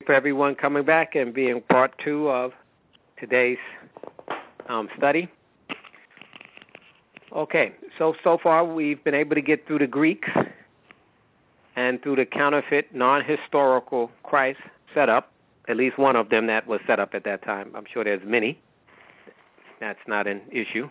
for everyone coming back and being part 2 of today's study. Okay, so far we've been able to get through the Greeks and through the counterfeit, non-historical Christ setup, at least one of them that was set up at that time. I'm sure there's many. That's not an issue.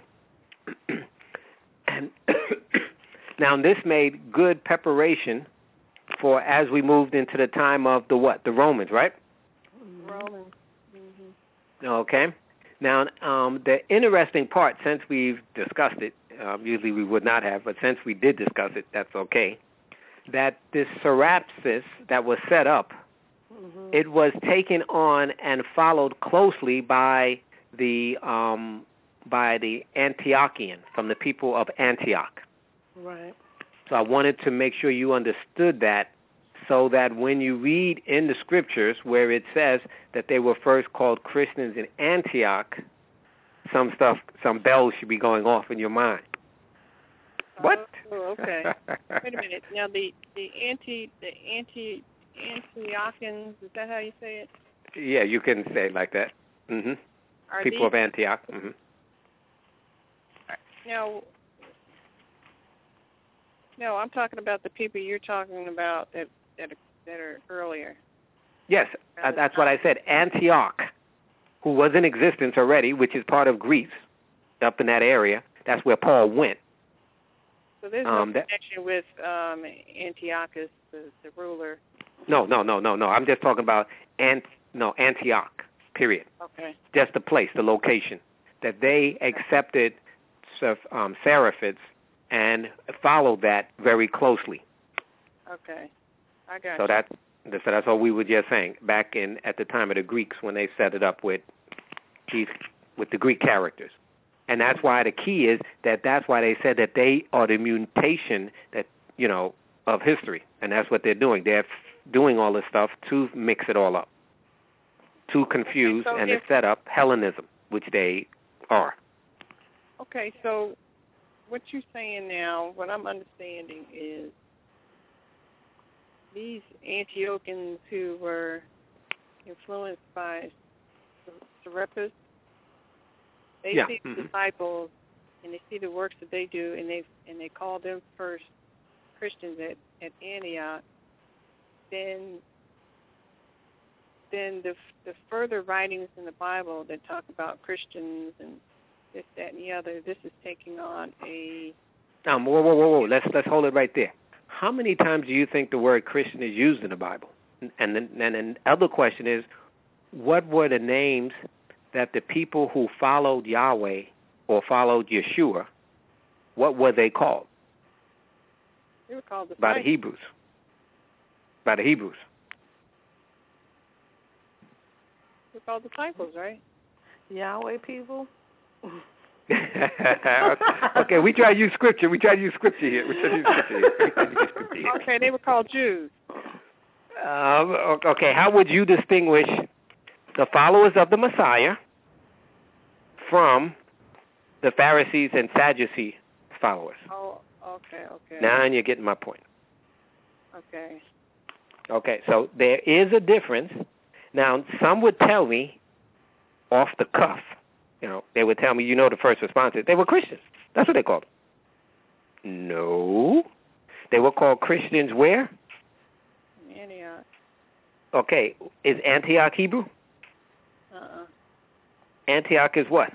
And now this made good preparation for as we moved into the time of the what? The Romans, right? Romans. Mm-hmm. Okay. Now, the interesting part, since we've discussed it, usually we would not have, but since we did discuss it, that's okay, that this Serapis that was set up, it was taken on and followed closely by the Antiochian, from the people of Antioch. Right. So I wanted to make sure you understood that, so that when you read in the scriptures where it says that they were first called Christians in Antioch, some bells should be going off in your mind. What? Oh, okay. Wait a minute. Now the Antiochians, is that how you say it? Yeah, you can say it like that. Mm-hmm. People of Antioch. Mm-hmm. No, I'm talking about the people you're talking about that are earlier. Yes, that's what I said. Antioch, who was in existence already, which is part of Greece, up in that area. That's where Paul went. So there's no connection with Antiochus, the ruler. No. I'm just talking about Antioch, period. Okay. Just the place, the location. That they accepted Seraphids and followed that very closely. Okay. I got you. So that's what we were just saying back at the time of the Greeks when they set it up with the Greek characters. And that's why the key is that's why they said that they are the mutation of history. And that's what they're doing. They're doing all this stuff to mix it all up, to confuse and to set up Hellenism, which they are. Okay, so what you're saying now, what I'm understanding is these Antiochians who were influenced by Serapis, they see the disciples and they see the works that they do, and they call them first Christians at Antioch. Then the further writings in the Bible that talk about Christians and this, that, and the other, this is taking on a... Whoa. Let's hold it right there. How many times do you think the word Christian is used in the Bible? And then the other question is, what were the names that the people who followed Yahweh or followed Yeshua, what were they called? They were called by the Hebrews. By the Hebrews. They're called disciples, right? Yahweh people. Okay, we try to use scripture. Here. Okay, they were called Jews. Okay, how would you distinguish the followers of the Messiah from the Pharisees and Sadducee followers? Oh, okay. Now you're getting my point. Okay. Okay, so there is a difference. Now, some would tell me off the cuff, they would tell me, the first response is they were Christians. That's what they called them. No. They were called Christians where? Antioch. Okay, is Antioch Hebrew? Antioch is what?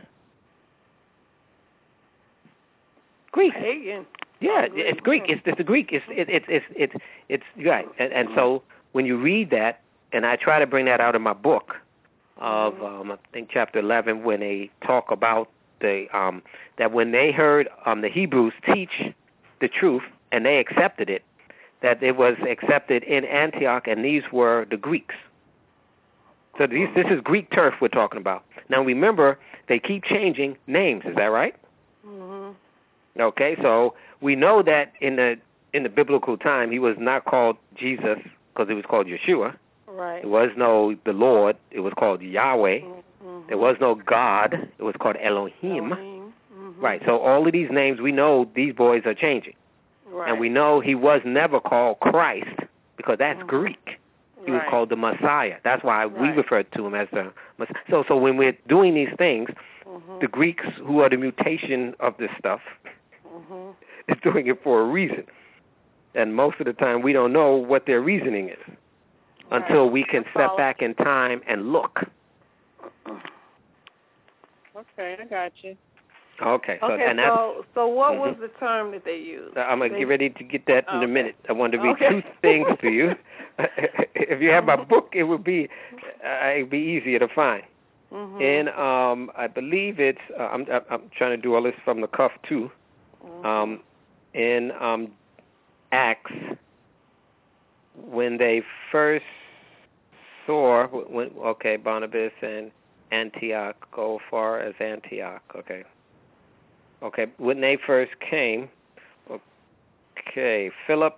Greek. Pagan. Yeah, it's Greek. It's the Greek. It's right. And so when you read that, and I try to bring that out in my book of I think chapter 11, when they talk about that when they heard the Hebrews teach the truth and they accepted it, that it was accepted in Antioch, and these were the Greeks. So this is Greek turf we're talking about. Now remember, they keep changing names. Is that right? Mm-hmm. Okay, so we know that in the biblical time, he was not called Jesus because it was called Yeshua. Right. There was no the Lord. It was called Yahweh. Mm-hmm. There was no God. It was called Elohim. Mm-hmm. Right. So all of these names, we know these boys are changing. Right. And we know he was never called Christ because that's Greek. He was called the Messiah. That's why we Right. refer to him as the Messiah. So when we're doing these things, the Greeks, who are the mutation of this stuff, is doing it for a reason. And most of the time, we don't know what their reasoning is until we can step back in time and look. Okay, I got you. Okay. So, okay, and that's, so what was the term that they used? I'm going to get ready to get that in a minute. I want to read two things to you. If you have my book, it would be easier to find. And I believe it's, I'm trying to do all this from the cuff, too. In Acts, when they first saw, Barnabas and Antioch, go far as Antioch, Okay, when they first came, Philip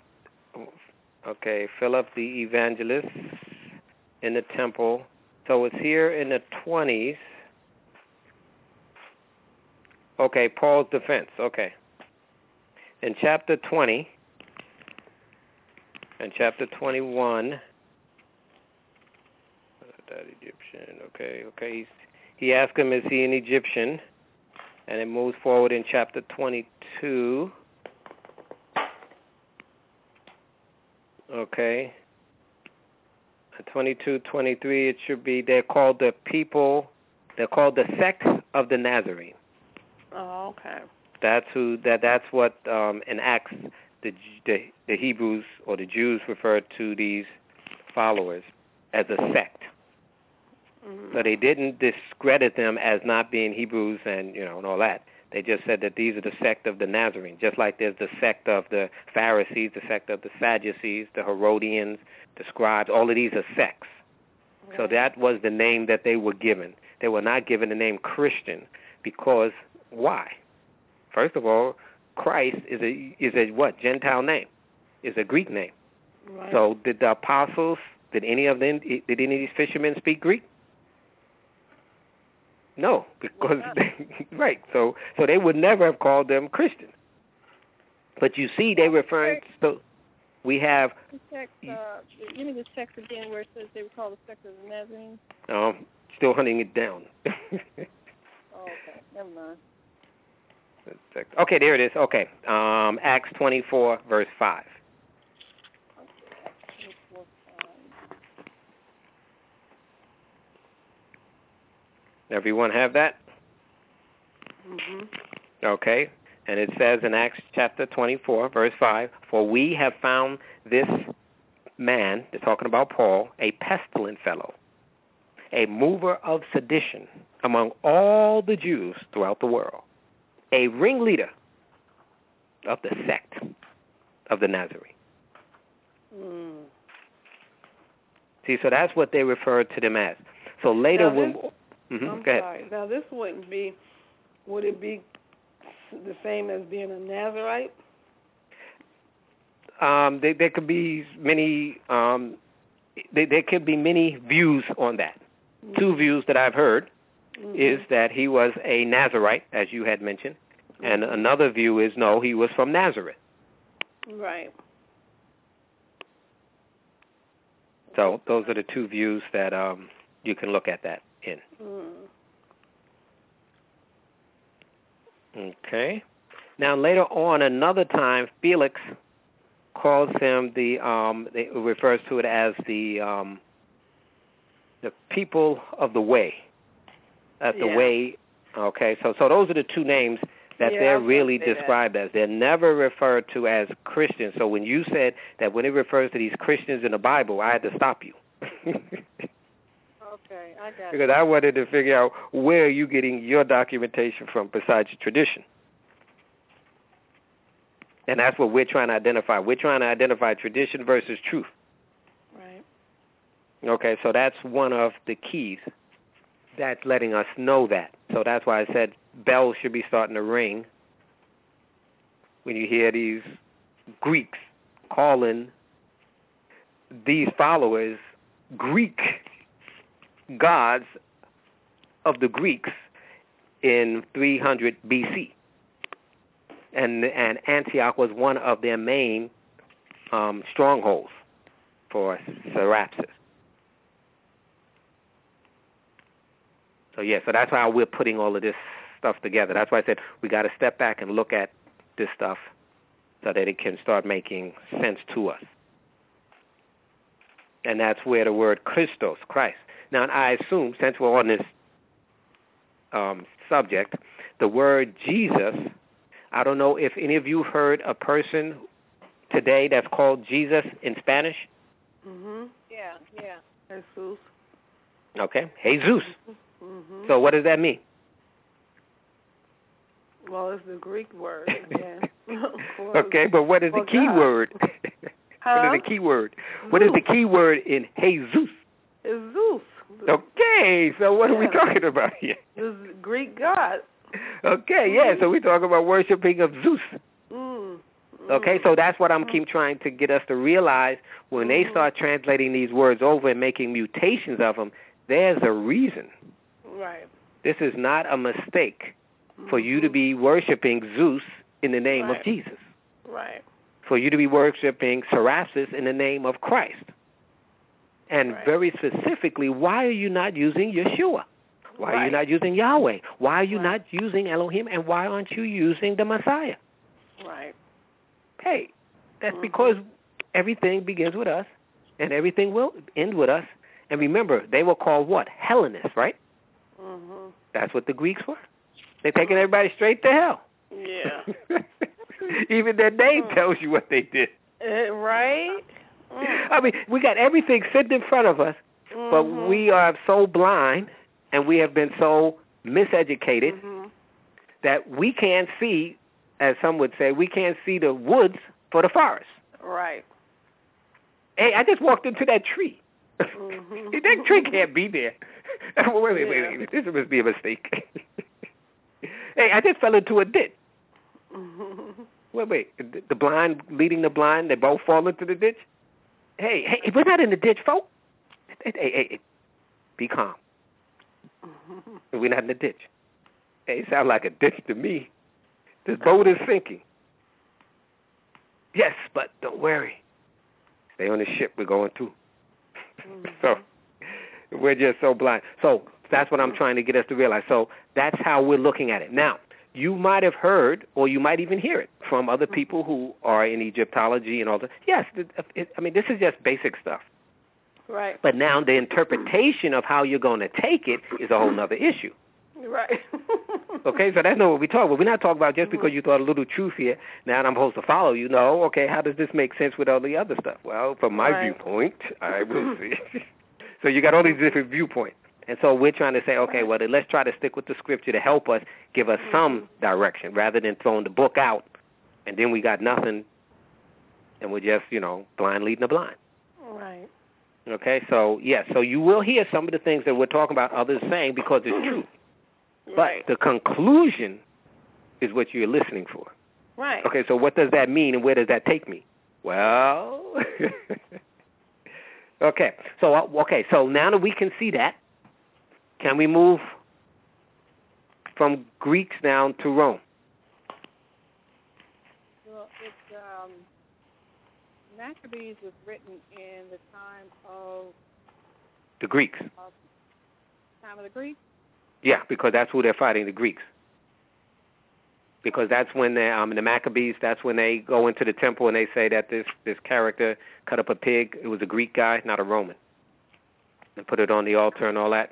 the evangelist in the temple. So it's here in the 20s. Okay, Paul's defense. Okay. In chapter 20 and chapter 21, that Egyptian. Okay. He asked him, "Is he an Egyptian?" And it moves forward in chapter 22. Okay. 22, 23, it should be, they're called the sect of the Nazarene. Oh, okay. That's what in Acts the Hebrews or the Jews referred to these followers as a sect. So they didn't discredit them as not being Hebrews and all that. They just said that these are the sect of the Nazarene, just like there's the sect of the Pharisees, the sect of the Sadducees, the Herodians, the scribes. All of these are sects. Right. So that was the name that they were given. They were not given the name Christian because why? First of all, Christ is a what? Gentile name. Is a Greek name. Right. So did the apostles? Did any of these fishermen speak Greek? No, because right. So they would never have called them Christians. But you see, they referring. So we have. Give me the text again where it says they were called the sect of the Nazarene. Still hunting it down. Okay, never mind. Okay, there it is. Okay, Acts 24, verse 5. Everyone have that? Okay. And it says in Acts chapter 24, verse 5, "For we have found this man," they're talking about Paul, "a pestilent fellow, a mover of sedition among all the Jews throughout the world, a ringleader of the sect of the Nazarene." See, so that's what they referred to them as. So later I'm sorry. Now, this would it be the same as being a Nazarite? There could be many. There could be many views on that. Two views that I've heard is that he was a Nazarite, as you had mentioned, and another view is no, he was from Nazareth. Right. So those are the two views that you can look at that in. Okay. Now later on, another time, Felix calls him it refers to it as the people of the way. That's the way. Okay. So those are the two names that they're really described as. They're never referred to as Christians. So when you said that when it refers to these Christians in the Bible, I had to stop you. Okay, I got it. Because I wanted to figure out where are you getting your documentation from besides your tradition. And that's what we're trying to identify. We're trying to identify tradition versus truth. Right. Okay, so that's one of the keys. That's letting us know that. So that's why I said bells should be starting to ring when you hear these Greeks calling these followers Greek gods of the Greeks in 300 BC. And Antioch was one of their main strongholds for Serapis. So, so that's how we're putting all of this stuff together. That's why I said we got to step back and look at this stuff so that it can start making sense to us. And that's where the word Christos, Christ. Now, I assume, since we're on this subject, the word Jesus, I don't know if any of you heard a person today that's called Jesus in Spanish? Mm-hmm. Yeah. Jesus. Okay, Jesus. Mm-hmm. So what does that mean? Well, it's the Greek word again. Okay, but what is the key word? What is the key word? What is the key word in Jesus? It's Zeus. Okay, so what are we talking about here? This Greek god. Okay, so we're talking about worshiping of Zeus. Okay, so that's what I'm keep trying to get us to realize. When they start translating these words over and making mutations of them, there's a reason. Right. This is not a mistake for you to be worshiping Zeus in the name of Jesus. Right. For you to be worshiping Serapis in the name of Christ. And very specifically, why are you not using Yeshua? Why are you not using Yahweh? Why are you not using Elohim? And why aren't you using the Messiah? Right. Hey, that's because everything begins with us, and everything will end with us. And remember, they were called what? Hellenists, right? Mm-hmm. That's what the Greeks were. They're taking everybody straight to hell. Yeah. Even their name tells you what they did. Right? I mean, we got everything sitting in front of us, but we are so blind and we have been so miseducated that we can't see, as some would say, we can't see the woods for the forest. Right. Hey, I just walked into that tree. That tree can't be there. Wait. This must be a mistake. Hey, I just fell into a ditch. Wait. The blind leading the blind, they both fall into the ditch? Hey, we're not in the ditch, folks. Hey, be calm. We're not in the ditch. Hey, it sounds like a ditch to me. This boat is sinking. Yes, but don't worry. Stay on the ship we're going to. So we're just so blind. So that's what I'm trying to get us to realize. So that's how we're looking at it. Now, you might have heard, or you might even hear it from other people who are in Egyptology and all that. Yes, I mean, this is just basic stuff. Right. But now the interpretation of how you're going to take it is a whole other issue. Right. Okay, so that's not what we talk about. We're not talking about just because you thought a little truth here, now I'm supposed to follow you. No, okay, how does this make sense with all the other stuff? Well, from my viewpoint, I will see. So you got all these different viewpoints. And so we're trying to say, okay, well, then let's try to stick with the scripture to help us, give us some direction, rather than throwing the book out, and then we got nothing, and we're just, blind leading the blind. Right. Okay, so, yes, so you will hear some of the things that we're talking about others saying because it's true. But the conclusion is what you're listening for. Right. Okay, so what does that mean, and where does that take me? Well, okay, so now that we can see that, can we move from Greeks down to Rome? Well, Maccabees was written in the time of the Greeks. Time of the Greeks? Yeah, because that's who they're fighting, the Greeks. Because that's when the Maccabees, that's when they go into the temple and they say that this character cut up a pig. It was a Greek guy, not a Roman. And put it on the altar and all that.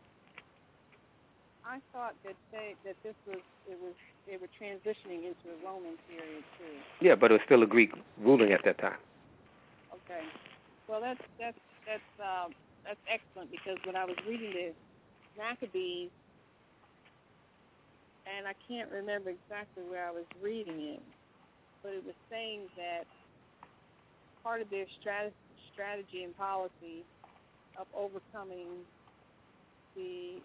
I thought that they were transitioning into a Roman period too. Yeah, but it was still a Greek ruling at that time. Okay, well that's excellent, because when I was reading the Maccabees, and I can't remember exactly where I was reading it, but it was saying that part of their strategy and policy of overcoming the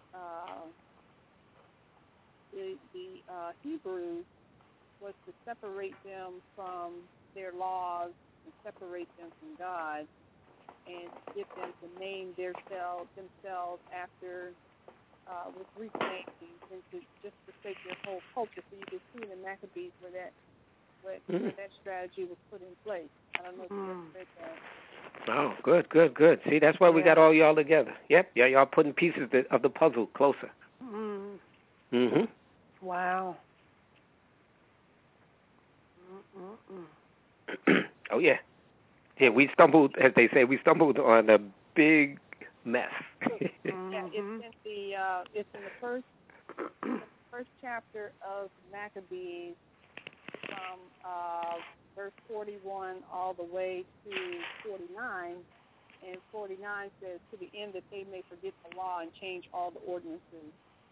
Hebrews was to separate them from their laws and separate them from God, and get them to name themselves after with Greek names, and just to take their whole culture. So you can see in the Maccabees where that strategy was put in place. I don't know if you read that. Oh, good. See, that's why we got all y'all together. Yep, y'all putting pieces of the puzzle closer. Mm-hmm. Wow. Oh, yeah. Yeah, we stumbled, as they say, on a big mess. Yeah, it's in the first chapter of Maccabees, from verse 41 all the way to 49, and 49 says, to the end that they may forget the law and change all the ordinances.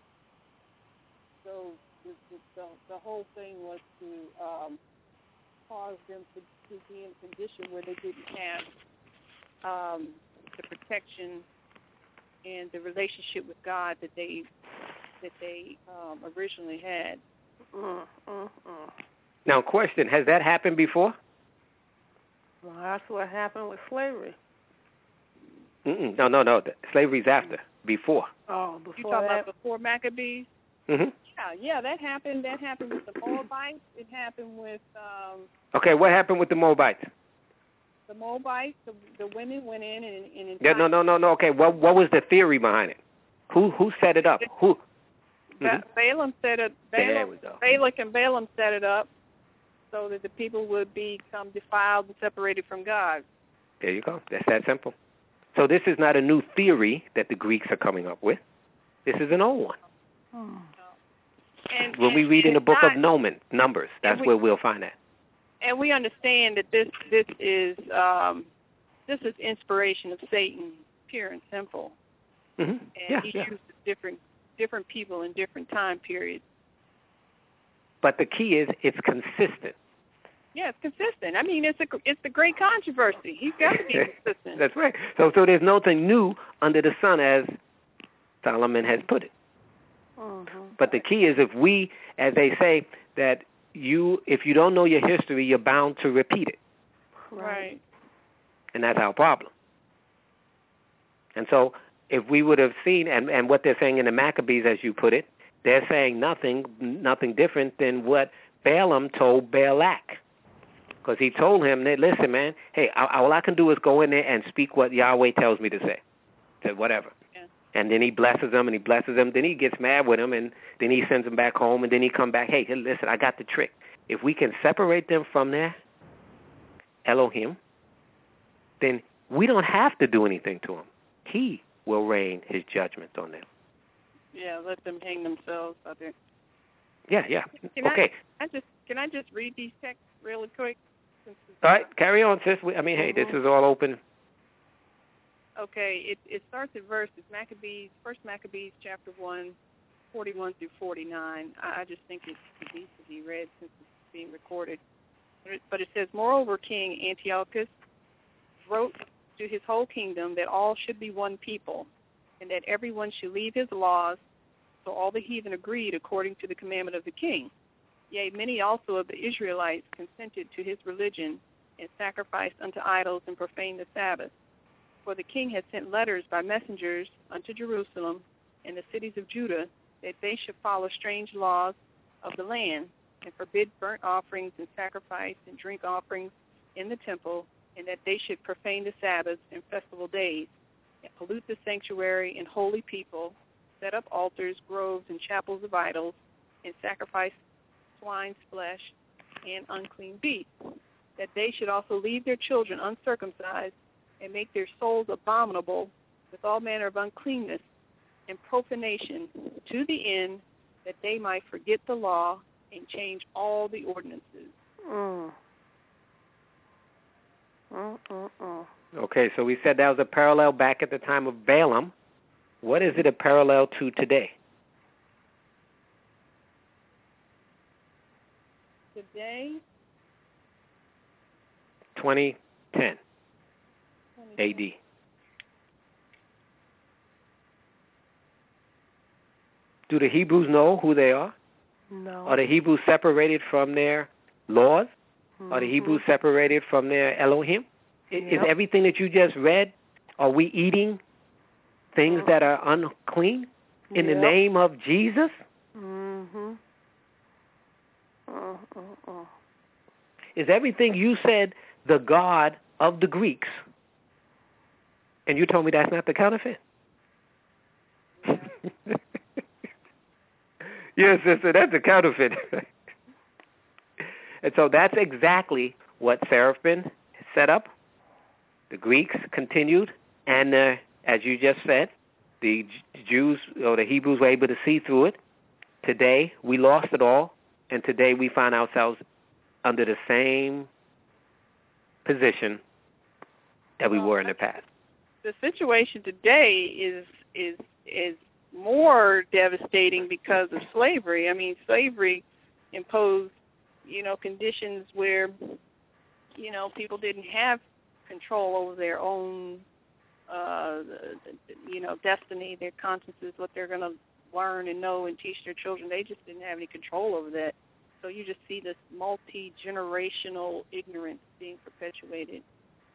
So the whole thing was to cause them to be in a condition where they didn't have the protection and the relationship with God that they originally had. Now, question: has that happened before? Well, that's what happened with slavery. No. Slavery's after. Before. Oh, before you talking about before Maccabees? Mm-hmm. Yeah, that happened. That happened with the Moabites. It happened with. Okay, what happened with the Moabites? The Moabites, the women went in and yeah, no. Okay, what was the theory behind it? Who set it up? Who? Balaam set it. There we go. Balak and Balaam set it up so that the people would become defiled and separated from God. There you go. That's that simple. So this is not a new theory that the Greeks are coming up with. This is an old one. When we read in the book of Numbers, that's where we'll find that. And we understand that this is inspiration of Satan, pure and simple. Mm-hmm. And he uses different people in different time periods. But the key is it's consistent. Yeah, it's consistent. I mean, it's the great controversy. He's got to be consistent. That's right. So there's nothing new under the sun, as Solomon has put it. But the key is, if we, as they say, that if you don't know your history, you're bound to repeat it. Right. And that's our problem. And so if we would have seen, and what they're saying in the Maccabees, as you put it, they're saying nothing different than what Balaam told Balak. Because he told him that, listen, man, hey, all I can do is go in there and speak what Yahweh tells me to say. Said whatever. Yeah. And then he blesses them, Then he gets mad with him, and then he sends them back home, and then he come back, hey, listen, I got the trick. If we can separate them from their Elohim, then we don't have to do anything to them. He will rain his judgment on them. Yeah, let them hang themselves out there. Yeah. Can I just read these texts really quick? All right, carry on, sis. Hey, this is all open. Okay, it starts at verses First Maccabees chapter 1, 41 through 49. I just think it needs to be read since it's being recorded. But it says, moreover, King Antiochus wrote to his whole kingdom that all should be one people, and that everyone should leave his laws. So all the heathen agreed according to the commandment of the king. Yea, many also of the Israelites consented to his religion, and sacrificed unto idols and profaned the Sabbath. For the king had sent letters by messengers unto Jerusalem and the cities of Judah, that they should follow strange laws of the land, and forbid burnt offerings and sacrifice and drink offerings in the temple, and that they should profane the Sabbaths and festival days, and pollute the sanctuary and holy people, set up altars, groves, and chapels of idols, and sacrifice swine's flesh and unclean beasts, that they should also leave their children uncircumcised, and make their souls abominable with all manner of uncleanness and profanation, to the end that they might forget the law and change all the ordinances. Okay, so we said that was a parallel back at the time of Balaam. What is it a parallel to today? Today? 2010 AD. Do the Hebrews know who they are? No. Are the Hebrews separated from their laws? Are the Hebrews separated from their Elohim? Is everything that you just read, are we eating things that are unclean in the name of Jesus? Is everything you said the God of the Greeks, and you told me that's not the counterfeit? Yeah. Yes, sister, that's a counterfeit. And so that's exactly what Seraphim set up. The Greeks continued, and as you just said, the Jews or the Hebrews were able to see through it. Today, we lost it all, and today we find ourselves under the same position that we were in the past. The situation today is more devastating because of slavery. I mean, slavery imposed, conditions where, people didn't have control over their own, destiny, their consciences, what they're going to learn and know and teach their children. They just didn't have any control over that. So you just see this multi-generational ignorance being perpetuated.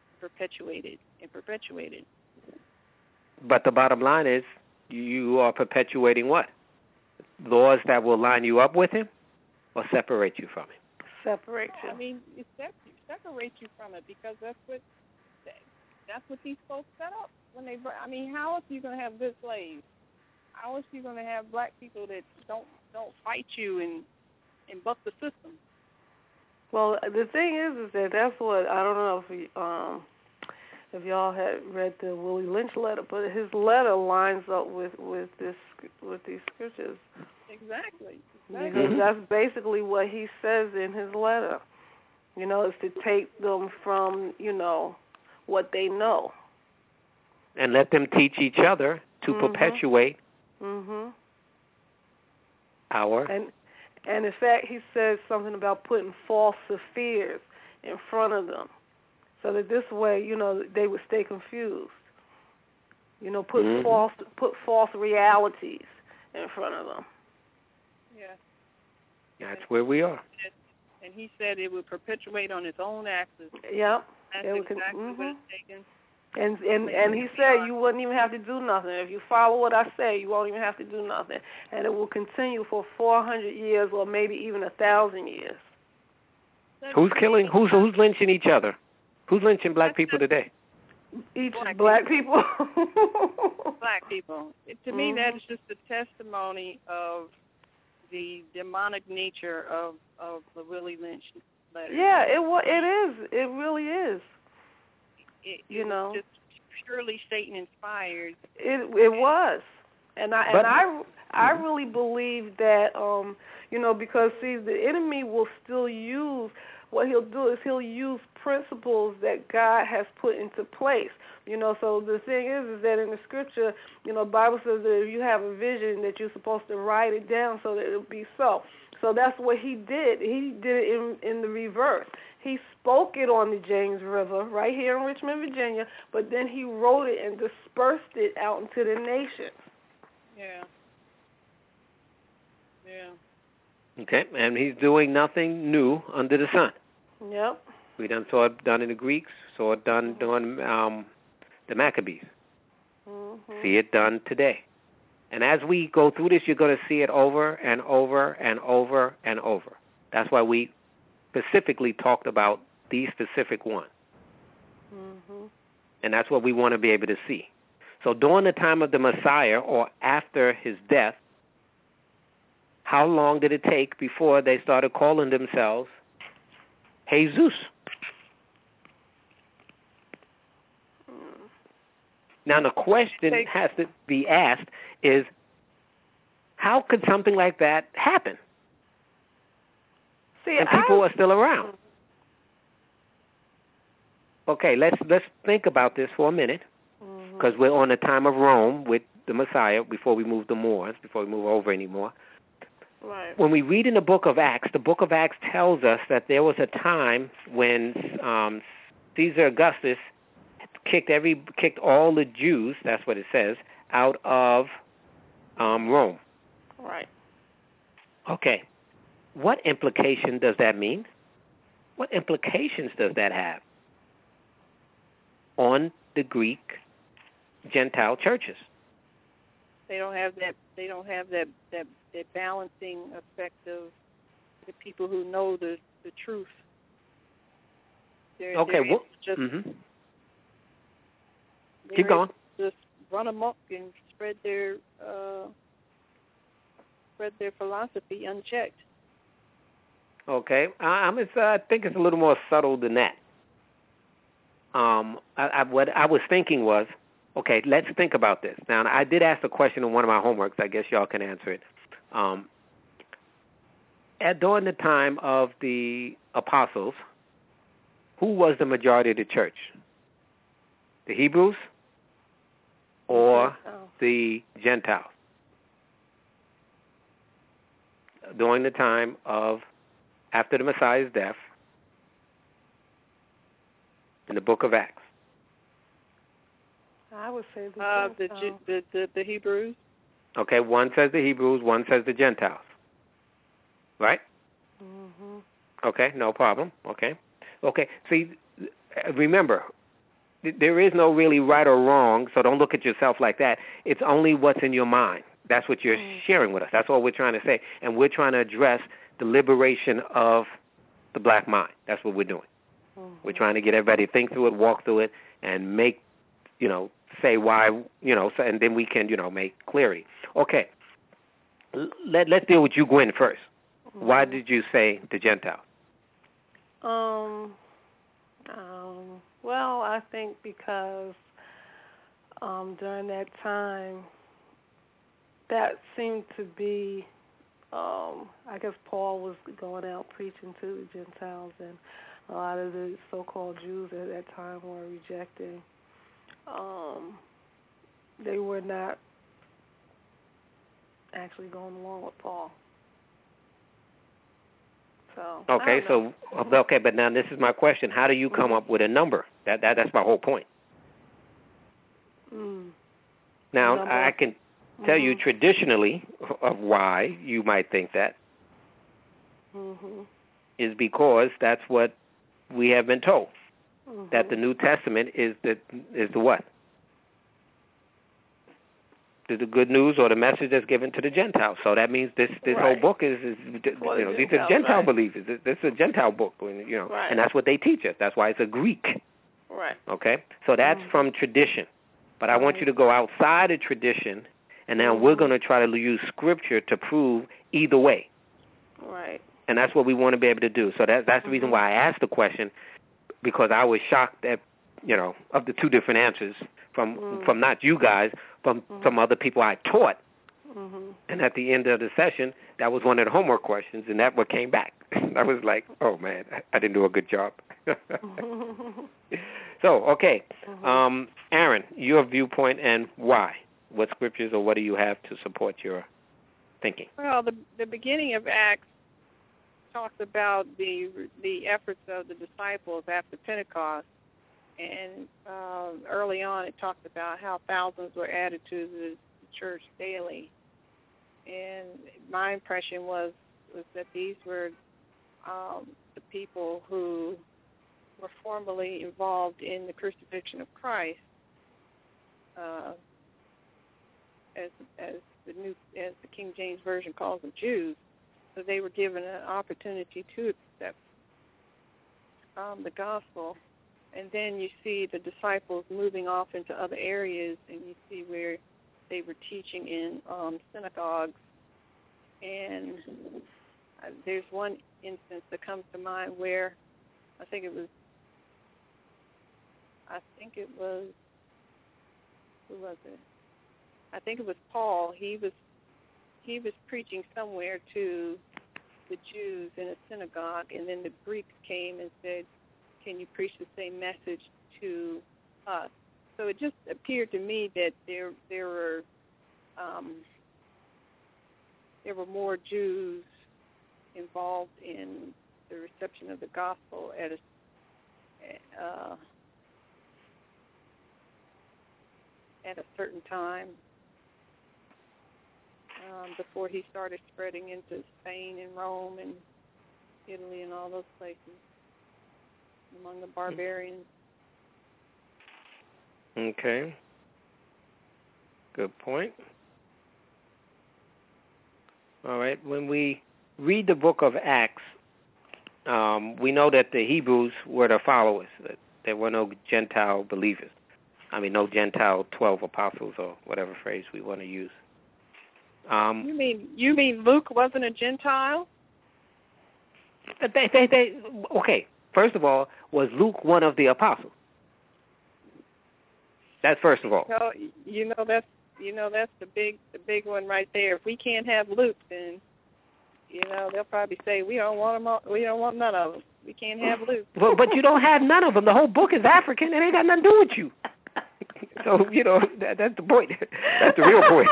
But the bottom line is, you are perpetuating what? Laws that will line you up with him or separate you from him? Separate you. I mean, it separates you from it, because that's what these folks set up when they. I mean, how else are you going to have good slaves? How else are you going to have black people that don't fight you and buck the system? Well, the thing is that that's what, I don't know if y'all had read the Willie Lynch letter, but his letter lines up with these scriptures. Exactly. Because that's basically what he says in his letter. Is to take them from, what they know. And let them teach each other to perpetuate our... And in fact, he says something about putting false fears in front of them, so that this way, they would stay confused. Put false realities in front of them. Yeah. That's where we are. And he said it would perpetuate on its own axis. Yep. That's exactly what it's taken. And he said you wouldn't even have to do nothing. If you follow what I say, you won't even have to do nothing. And it will continue for 400 years or maybe even 1,000 years. Who's lynching each other? Who's lynching black people today? Black people. Black people. To me, that is just a testimony of the demonic nature of the Willie Lynch letter. Yeah, it is. It really is. It was just purely Satan inspired. It was, and I really believe that because see, the enemy will still use. What he'll do is he'll use principles that God has put into place. So the thing is that in the scripture, the Bible says that if you have a vision that you're supposed to write it down so that it'll be so. So that's what he did. He did it in the reverse. He spoke it on the James River right here in Richmond, Virginia, but then he wrote it and dispersed it out into the nations. Yeah. Okay, and he's doing nothing new under the sun. Yep. We saw it done in the Greeks, saw it done during the Maccabees. See it done today. And as we go through this, you're going to see it over and over and over and over. That's why we specifically talked about these specific ones. And that's what we want to be able to see. So during the time of the Messiah or after his death, how long did it take before they started calling themselves Jesus? Now the question has to be asked is, how could something like that happen? See, and people are still around. Okay, let's think about this for a minute, because we're on the time of Rome with the Messiah before we move to Moors, before we move over anymore. Right. When we read in the book of Acts tells us that there was a time when Caesar Augustus kicked all the Jews, that's what it says, out of Rome. Right. Okay. What implication does that mean? What implications does that have on the Greek Gentile churches? They don't have that balancing effect of the people who know the truth. They're just, keep going. Just run amok and spread their philosophy unchecked. Okay, I think it's a little more subtle than that. What I was thinking was, okay, let's think about this. Now, I did ask a question in one of my homeworks. I guess y'all can answer it. During the time of the apostles, who was the majority of the church? The Hebrews or the Gentiles? During the time of, after the Messiah's death, in the book of Acts. I would say the Hebrews. Okay, one says the Hebrews, one says the Gentiles. Right? Mm-hmm. Okay, no problem. Okay. See, remember, there is no really right or wrong, so don't look at yourself like that. It's only what's in your mind. That's what you're sharing with us. That's all we're trying to say. And we're trying to address the liberation of the black mind. That's what we're doing. Mm-hmm. We're trying to get everybody to think through it, walk through it, and make, say why, and then we can, make clarity. Okay. Let's deal with you, Gwen, first. Mm-hmm. Why did you say the Gentiles? Well, I think because during that time, that seemed to be, I guess Paul was going out preaching to the Gentiles, and a lot of the so-called Jews at that time were rejecting. They were not actually going along with Paul. Okay, but now this is my question. How do you come up with a number? That's my whole point. Now, I can tell you traditionally of why you might think that is because that's what we have been told, that the New Testament is the what? The good news or the message that's given to the Gentiles. So that means this whole book is these are Gentile believers. This is a Gentile book, and that's what they teach us. That's why it's a Greek. Right. Okay? So that's from tradition. But I want you to go outside of tradition, and now we're going to try to use Scripture to prove either way. Right. And that's what we want to be able to do. So that's the reason why I asked the question, because I was shocked at, of the two different answers from not you guys, from other people I taught. And at the end of the session, that was one of the homework questions, and that what came back. I was like, oh, man, I didn't do a good job. So, okay. Aaron, your viewpoint and why? What scriptures or what do you have to support your thinking? Well, the beginning of Acts talks about the efforts of the disciples after Pentecost. And early on, it talked about how thousands were added to the church daily. And my impression was that these were the people who were formally involved in the crucifixion of Christ, as the King James Version calls them, Jews. So they were given an opportunity to accept the gospel. And then you see the disciples moving off into other areas, and you see where they were teaching in synagogues. And there's one instance that comes to mind where I think it was who was it? I think it was Paul. He was preaching somewhere to the Jews in a synagogue, and then the Greeks came and said, can you preach the same message to us? So it just appeared to me that there were more Jews involved in the reception of the gospel at a certain time before he started spreading into Spain and Rome and Italy and all those places among the barbarians. Okay. Good point. All right. When we read the book of Acts, we know that the Hebrews were the followers. That there were no Gentile believers. I mean, no Gentile 12 apostles or whatever phrase we want to use. You mean Luke wasn't a Gentile? Okay. First of all, was Luke one of the apostles? That's first of all. So, that's the big one right there. If we can't have Luke, then they'll probably say we don't want them. We don't want none of them. We can't have Luke. But you don't have none of them. The whole book is African, and it ain't got nothing to do with you. So that's the point. That's the real point.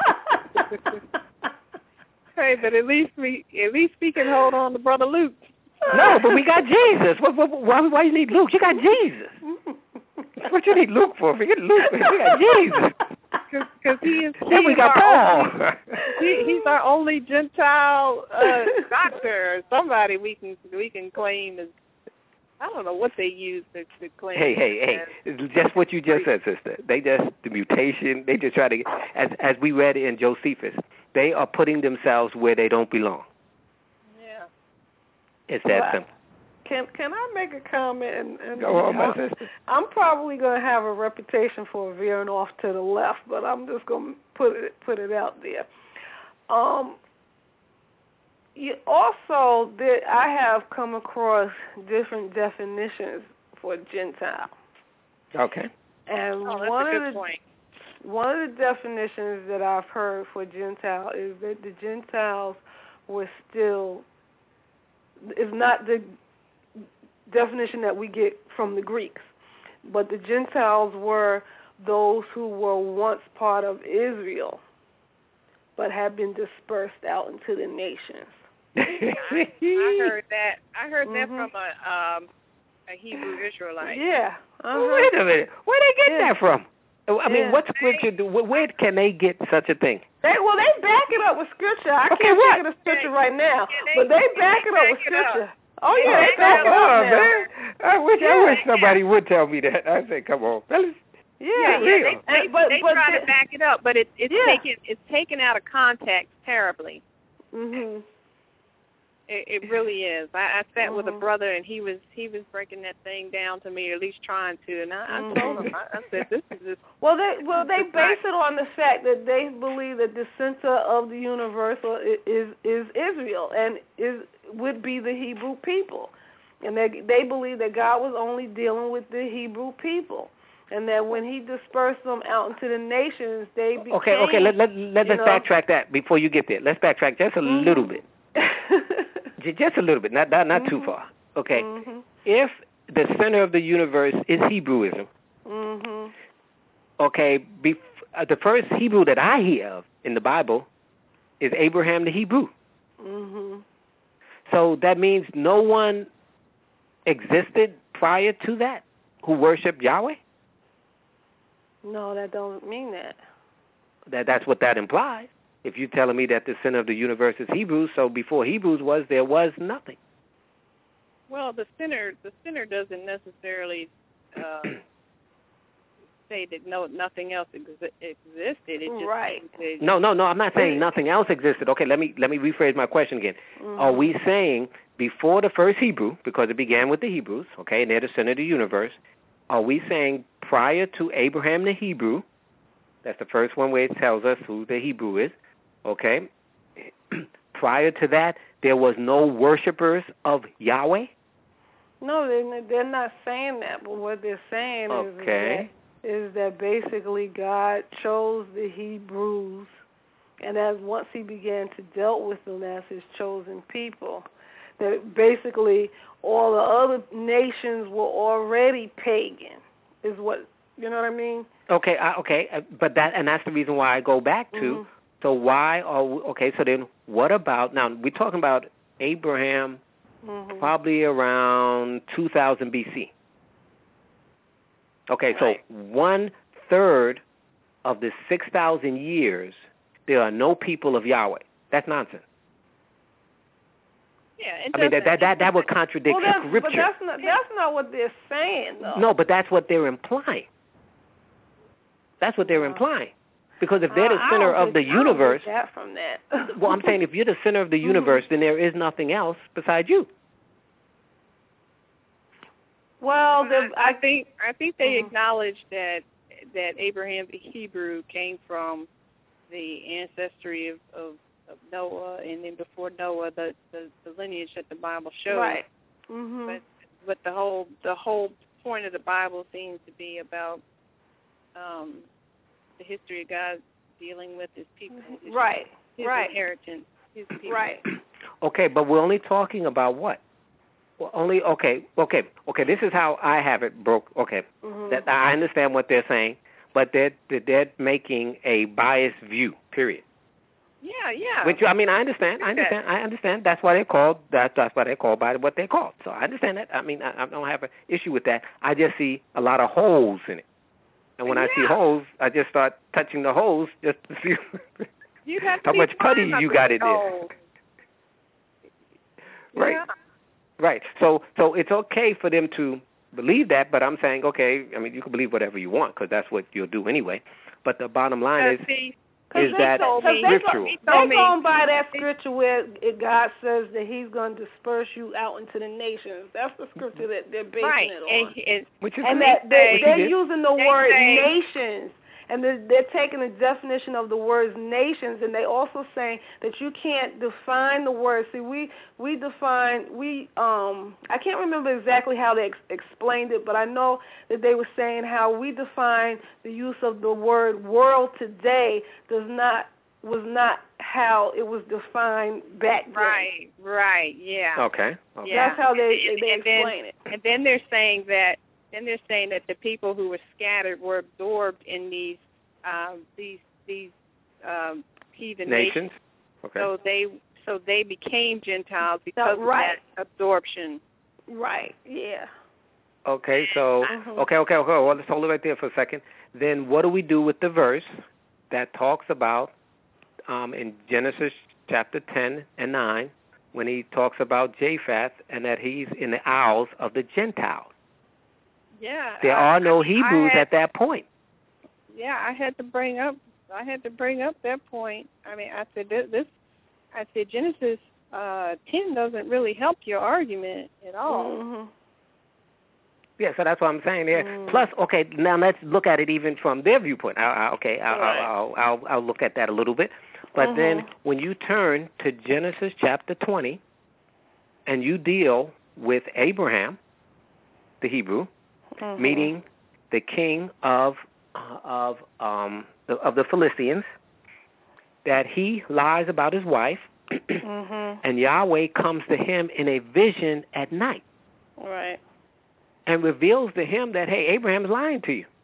Hey, but at least we can hold on to Brother Luke. No, but we got Jesus. Why you need Luke? You got Jesus. What you need Luke for? Forget Luke. We got Jesus. Because he is. Then we got Paul. He's our only Gentile doctor. Or somebody we can claim as. I don't know what they use to claim. Hey! It's just what you just said, sister. They just the mutation. They just try to, as we read in Josephus, they are putting themselves where they don't belong. Yeah. It's that simple. Can I make a comment? And go on, my sister. I'm probably going to have a reputation for veering off to the left, but I'm just going to put it out there. I have come across different definitions for Gentile. Okay. And that's a good point. One of the definitions that I've heard for Gentile is that the Gentiles were still, is not the definition that we get from the Greeks, but the Gentiles were those who were once part of Israel but have been dispersed out into the nations. I heard that. I heard that from a Hebrew Israelite. Yeah. Wait a minute. Where they get that from? I mean, what scripture? Where can they get such a thing? They back it up with scripture. I can't think of the scripture right now, but they back it up with scripture. Oh yeah, they back it up, man. I wish somebody would tell me that. I say, come on, fellas. Yeah. They try to back it up, but it's taken out of context terribly. Mhm. It really is. I sat with a brother, and he was breaking that thing down to me, or at least trying to. And I told him, I said, "This is just." Well, they base it on the fact that they believe that the center of the universe is Israel, and would be the Hebrew people, and they believe that God was only dealing with the Hebrew people, and that when He dispersed them out into the nations, they became. Okay. Let's backtrack that before you get there. Let's backtrack just a little bit. Just a little bit, not too far. Okay. Mm-hmm. If the center of the universe is Hebrewism, okay, the first Hebrew that I hear of in the Bible is Abraham the Hebrew. So that means no one existed prior to that who worshipped Yahweh? No, that don't mean that. That's what that implies. If you're telling me that the center of the universe is Hebrews, so before Hebrews there was nothing. Well, the center doesn't necessarily say that nothing else existed. It just right. No. I'm not saying nothing else existed. Okay, let me rephrase my question again. Are we saying before the first Hebrew, because it began with the Hebrews, okay, and they're the center of the universe? Are we saying prior to Abraham the Hebrew? That's the first one where it tells us who the Hebrew is. Okay. Prior to that, there was no worshipers of Yahweh? No, they're not saying that, but what they're saying is that basically God chose the Hebrews, and once He began to deal with them as His chosen people, that basically all the other nations were already pagan, is what, you know what I mean? Okay, but that's the reason why I go back to. So why so then what about, now we're talking about Abraham probably around 2000 BC. Okay, right. So 1/3 of the 6,000 years, there are no people of Yahweh. That's nonsense. Yeah, that would contradict Scripture. But that's not what they're saying, though. No, but that's what they're implying. That's what they're implying. Because if they're the center of the universe... I don't get that from that. Well, I'm saying if you're the center of the universe, then there is nothing else besides you. Well, I think they acknowledge that Abraham the Hebrew came from the ancestry of Noah, and then before Noah, the lineage that the Bible shows. Right. Mm-hmm. But the whole point of the Bible seems to be about the history of God dealing with His people. His inheritance. His people. Right. Okay, but we're only talking about what? Well, okay. This is how I have it broke. Okay, that I understand what they're saying, but they're making a biased view. Period. Yeah. Which I understand. That's why they're called. That's why they're called by what they're called. So I understand that. I mean, I don't have an issue with that. I just see a lot of holes in it, and when I see holes, I just start touching the holes just to see how much putty you got in there. Right. Yeah. Right. So it's okay for them to believe that, but I'm saying, okay, I mean, you can believe whatever you want because that's what you'll do anyway. But the bottom line is that scriptural. They're going by that scripture where God says that He's going to disperse you out into the nations. That's the scripture that they're basing it on. And that they're using the word nations. And they're taking the definition of the words nations, and they also saying that you can't define the word. See, we define, I can't remember exactly how they explained it, but I know that they were saying how we define the use of the word world today was not how it was defined back then. Right, yeah. Okay. Yeah. That's how they explain it. And then they're saying that the people who were scattered were absorbed in these heathen nations. Okay. So they became Gentiles because of that absorption. Right. Yeah. Okay. So okay. Well, let's hold it right there for a second. Then what do we do with the verse that talks about in Genesis chapter 10 and 9 when he talks about Japheth and that he's in the Isles of the Gentiles? Yeah. There are no Hebrews at that point. Yeah, I had to bring up that point. I mean, I said Genesis 10 doesn't really help your argument at all. Mm-hmm. Yeah, so that's what I'm saying there. Plus, okay, now let's look at it even from their viewpoint. I'll look at that a little bit. But then when you turn to Genesis chapter 20 and you deal with Abraham, the Hebrew, meeting the king of the Philistines, that he lies about his wife, and Yahweh comes to him in a vision at night, right, and reveals to him that, hey, Abraham's lying to you.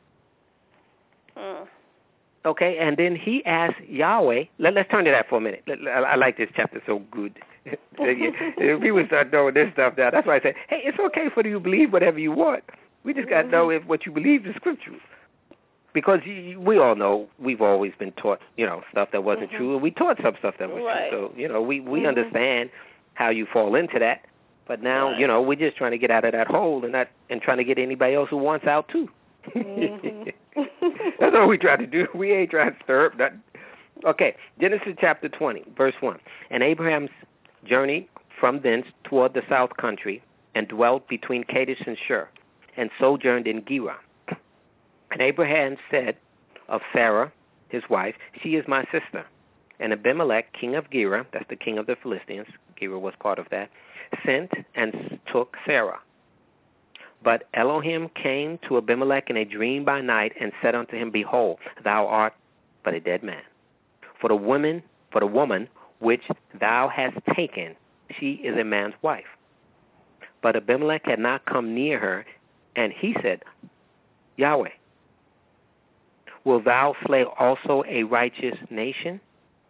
Okay, and then he asks Yahweh. Let's turn to that for a minute. I like this chapter so good. If people start knowing this stuff now, that's why I say, hey, it's okay for you to believe whatever you want. We just got to know if what you believe is scriptural. Because we all know we've always been taught, stuff that wasn't true, and we taught some stuff that was true. So, we understand how you fall into that. But now, we're just trying to get out of that hole and trying to get anybody else who wants out too. That's all we try to do. We ain't trying to stir up nothing. Okay, Genesis chapter 20, verse 1. And Abraham journeyed from thence toward the south country and dwelt between Kadesh and Shur and sojourned in Gerar. And Abraham said of Sarah, his wife, she is my sister. And Abimelech, king of Gerar, that's the king of the Philistines, Gerar was part of that, sent and took Sarah. But Elohim came to Abimelech in a dream by night and said unto him, Behold, thou art but a dead man. For the woman which thou hast taken, she is a man's wife. But Abimelech had not come near her, and he said, Yahweh, will thou slay also a righteous nation?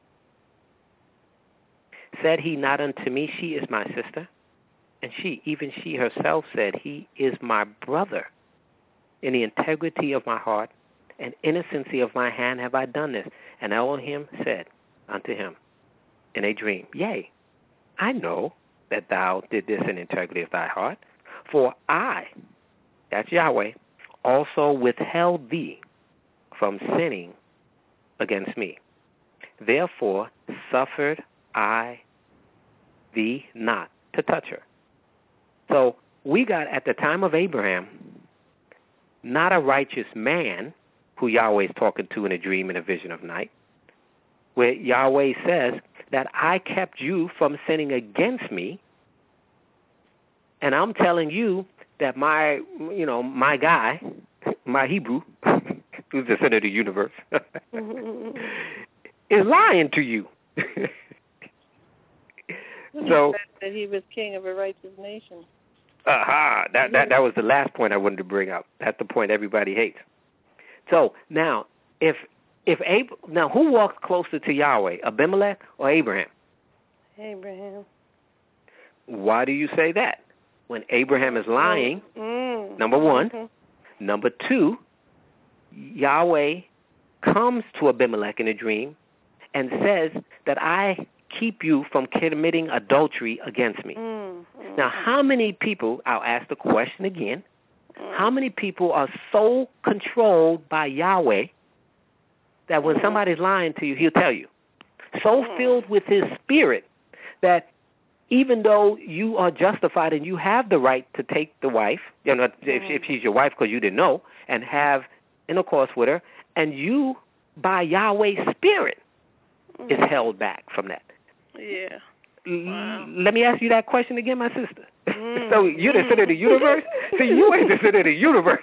Said he not unto me, she is my sister? And even she herself said, he is my brother. In the integrity of my heart and innocency of my hand have I done this. And Elohim said unto him in a dream, Yea, I know that thou did this in integrity of thy heart. For I, that's Yahweh, also withheld thee from sinning against me. Therefore suffered I thee not to touch her. So we got, at the time of Abraham, not a righteous man who Yahweh is talking to in a dream and a vision of night, where Yahweh says that I kept you from sinning against me, and I'm telling you that my guy, my Hebrew, who's the center of the universe, is lying to you. So that he was king of a righteous nation. That was the last point I wanted to bring up. That's the point everybody hates. So now, now who walked closer to Yahweh, Abimelech or Abraham? Abraham. Why do you say that? When Abraham is lying, number one. Number two, Yahweh comes to Abimelech in a dream and says that I keep you from committing adultery against me. Now, how many people, I'll ask the question again, how many people are so controlled by Yahweh that when somebody's lying to you, he'll tell you? So filled with his spirit that even though you are justified and you have the right to take the wife, if she's your wife because you didn't know, and have intercourse with her, and you, by Yahweh's spirit, is held back from that. Yeah. Wow. Let me ask you that question again, my sister. So you're the center of the universe? See, you ain't the center of the universe.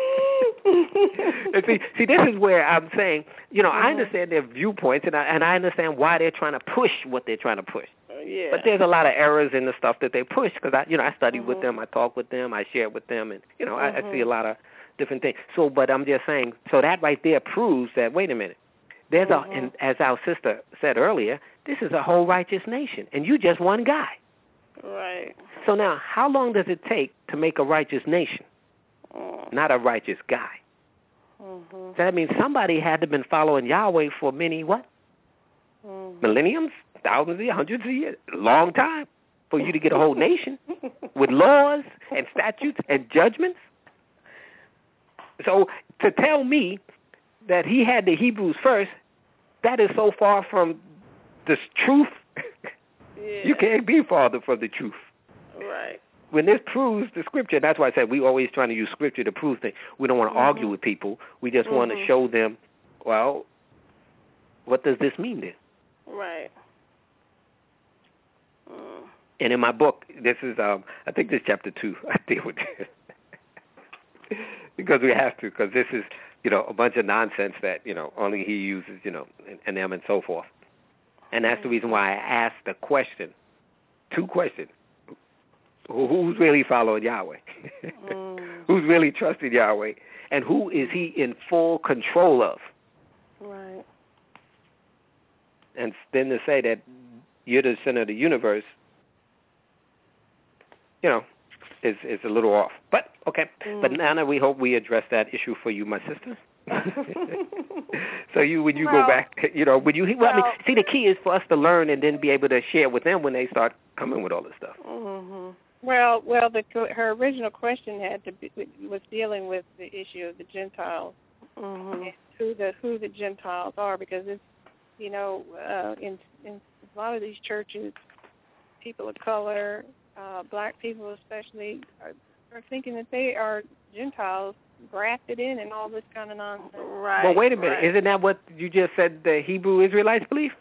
And see, this is where I'm saying, I understand their viewpoints, and I understand why they're trying to push what they're trying to push. Yeah. But there's a lot of errors in the stuff that they push because I study with them, I talk with them, I share with them, and I see a lot of different things. So, but I'm just saying, so that right there proves that. Wait a minute, there's and as our sister said earlier, this is a whole righteous nation, and you just one guy. Right. So now, how long does it take to make a righteous nation? Not a righteous guy. So that means somebody had to have been following Yahweh for many millenniums, thousands of years, hundreds of years, a long time for you to get a whole nation with laws and statutes and judgments. So to tell me that he had the Hebrews first, that is so far from the truth. Yeah. You can't be farther from the truth. Right. When this proves the scripture, that's why I said we always trying to use scripture to prove things. We don't want to argue with people. We just want to show them, well, what does this mean then? Right. And in my book, this is, I think this is chapter 2. I deal with this. Because we have to, because this is, a bunch of nonsense that, only he uses, and them and so forth. And that's the reason why I asked the question, 2 questions. Who's really following Yahweh? Who's really trusting Yahweh? And who is he in full control of? Right. And then to say that you're the center of the universe, is a little off. But, okay. But Nana, we hope we address that issue for you, my sister. So when you go back, see, the key is for us to learn and then be able to share with them when they start coming with all this stuff. Well, her original question was dealing with the issue of the Gentiles, and who the Gentiles are, because it's in a lot of these churches, people of color, black people especially, are thinking that they are Gentiles grafted in and all this kind of nonsense. Right. Well, wait a minute. Right. Isn't that what you just said the Hebrew Israelites believe?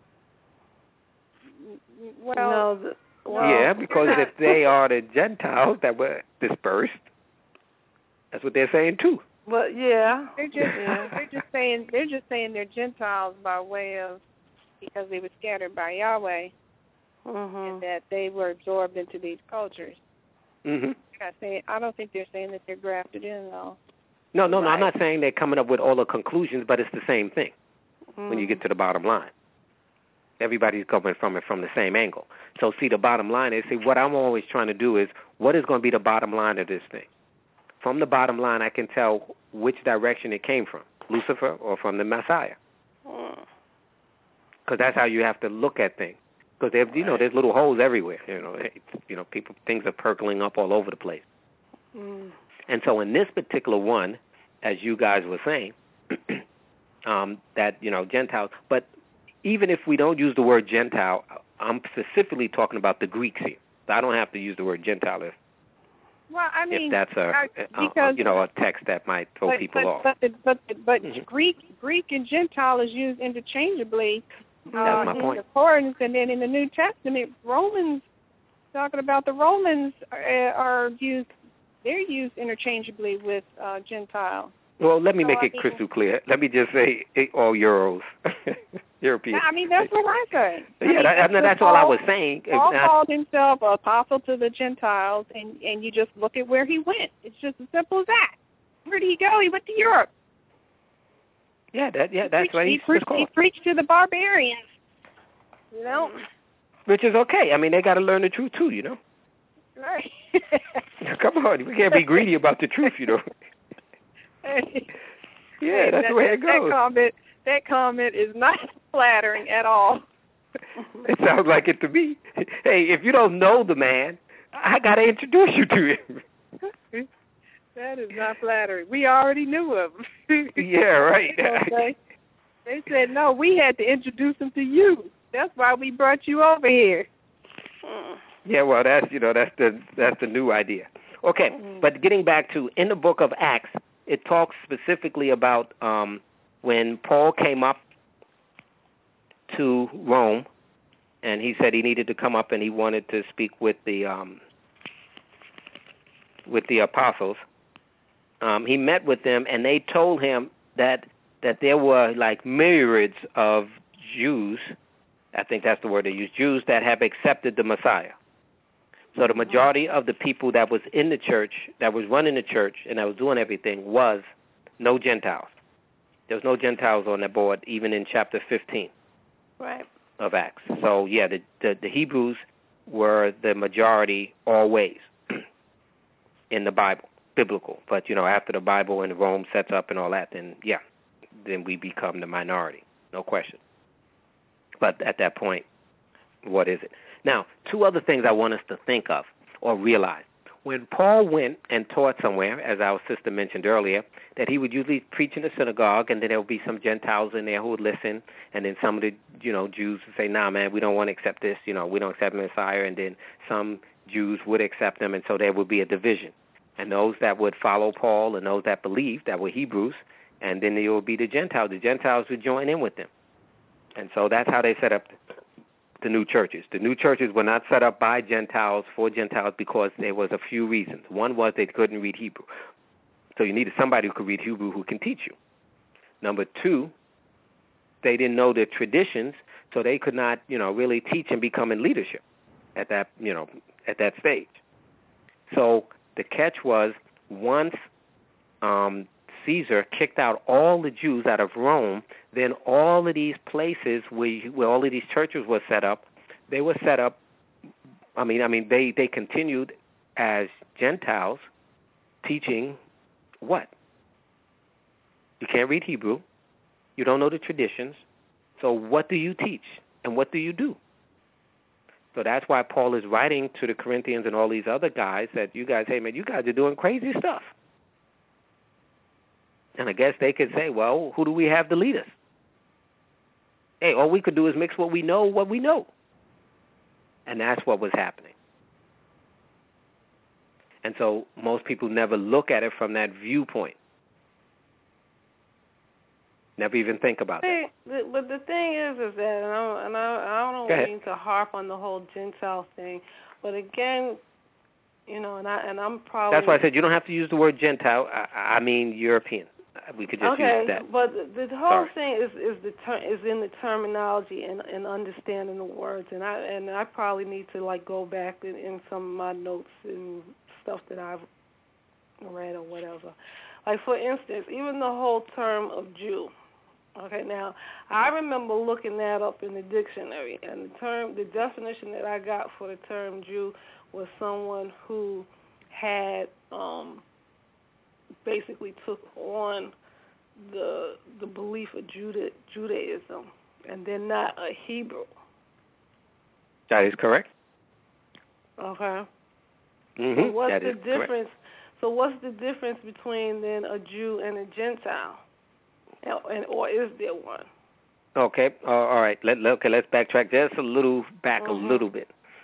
Well, yeah, because if they are the Gentiles that were dispersed, that's what they're saying too. But yeah, they're just saying they're Gentiles by way of because they were scattered by Yahweh, and that they were absorbed into these cultures. I don't think they're saying that they're grafted in, though. No, I'm not saying they're coming up with all the conclusions, but it's the same thing when you get to the bottom line. Everybody's coming from it from the same angle. So, see, the bottom line is, what I'm always trying to do is, what is going to be the bottom line of this thing? From the bottom line, I can tell which direction it came from, Lucifer or from the Messiah. Because that's how you have to look at things. Because there's little holes everywhere. Things are percolating up all over the place. And so in this particular one, as you guys were saying, that Gentiles. But even if we don't use the word Gentile, I'm specifically talking about the Greeks here. So I don't have to use the word Gentile. Well, I mean, if that's a text that might throw people off. But Greek and Gentile is used interchangeably. That's my point. In accordance, and then in the New Testament, Romans, talking about the Romans are used. They're used interchangeably with Gentile. Well, let me make it crystal clear. Let me just say all Euros, European. I mean, that's what I say. That's all I was saying. Paul called himself an apostle to the Gentiles, and you just look at where he went. It's just as simple as that. Where did he go? He went to Europe. That's what he preached to the barbarians. You know? Which is okay. I mean, they got to learn the truth too, you know? Right. Come on. We can't be greedy about the truth, you know? That's the way it goes. That comment is not flattering at all. It sounds like it to me. Hey, if you don't know the man, I got to introduce you to him. That is not flattering. We already knew him. Yeah, right. Okay. They said, no, we had to introduce him to you. That's why we brought you over here. Yeah, well, that's the new idea. Okay, but getting back to, in the book of Acts, it talks specifically about when Paul came up to Rome, and he said he needed to come up and he wanted to speak with the apostles. He met with them, and they told him that there were like myriads of Jews, I think that's the word they used, Jews that have accepted the Messiah. So the majority of the people that was in the church, that was running the church, and that was doing everything was no Gentiles. There was no Gentiles on that board, even in chapter 15 of Acts. So, yeah, the Hebrews were the majority always in the Bible, biblical. But, after the Bible and Rome sets up and all that, then we become the minority, no question. But at that point, what is it? Now, two other things I want us to think of or realize. When Paul went and taught somewhere, as our sister mentioned earlier, that he would usually preach in the synagogue, and then there would be some Gentiles in there who would listen, and then some of the, Jews would say, nah, man, we don't want to accept this, we don't accept the Messiah, and then some Jews would accept them, and so there would be a division. And those that would follow Paul and those that believed, that were Hebrews, and then there would be the Gentiles. The Gentiles would join in with them. And so that's how they set up the new churches. The new churches were not set up by Gentiles for Gentiles because there was a few reasons. One was they couldn't read Hebrew. So you needed somebody who could read Hebrew who can teach you. Number two, they didn't know the traditions, so they could not, really teach and become in leadership at that, at that stage. So the catch was once Caesar kicked out all the Jews out of Rome, then all of these places where all of these churches were set up, they were set up, they continued as Gentiles teaching what? You can't read Hebrew. You don't know the traditions. So what do you teach and what do you do? So that's why Paul is writing to the Corinthians and all these other guys that you guys, hey, man, you guys are doing crazy stuff. And I guess they could say, well, who do we have to lead us? Hey, all we could do is mix what we know. And that's what was happening. And so most people never look at it from that viewpoint. Never even think about that. But the thing is that, and I don't mean to harp on the whole Gentile thing, but again, and I'm probably... That's why I said you don't have to use the word Gentile. I mean European. We could just use that. But the whole thing is in the terminology and understanding the words, and I probably need to go back in some of my notes and stuff that I've read or whatever. Like for instance, even the whole term of Jew. Okay, now I remember looking that up in the dictionary, and the definition that I got for the term Jew was someone who had basically took on the belief of Judaism, and they're not a Hebrew. That is correct. Okay. Mm-hmm. So what's that the is difference? Correct. So what's the difference between then a Jew and a Gentile, or is there one? Okay. All right. Let's backtrack just a little bit.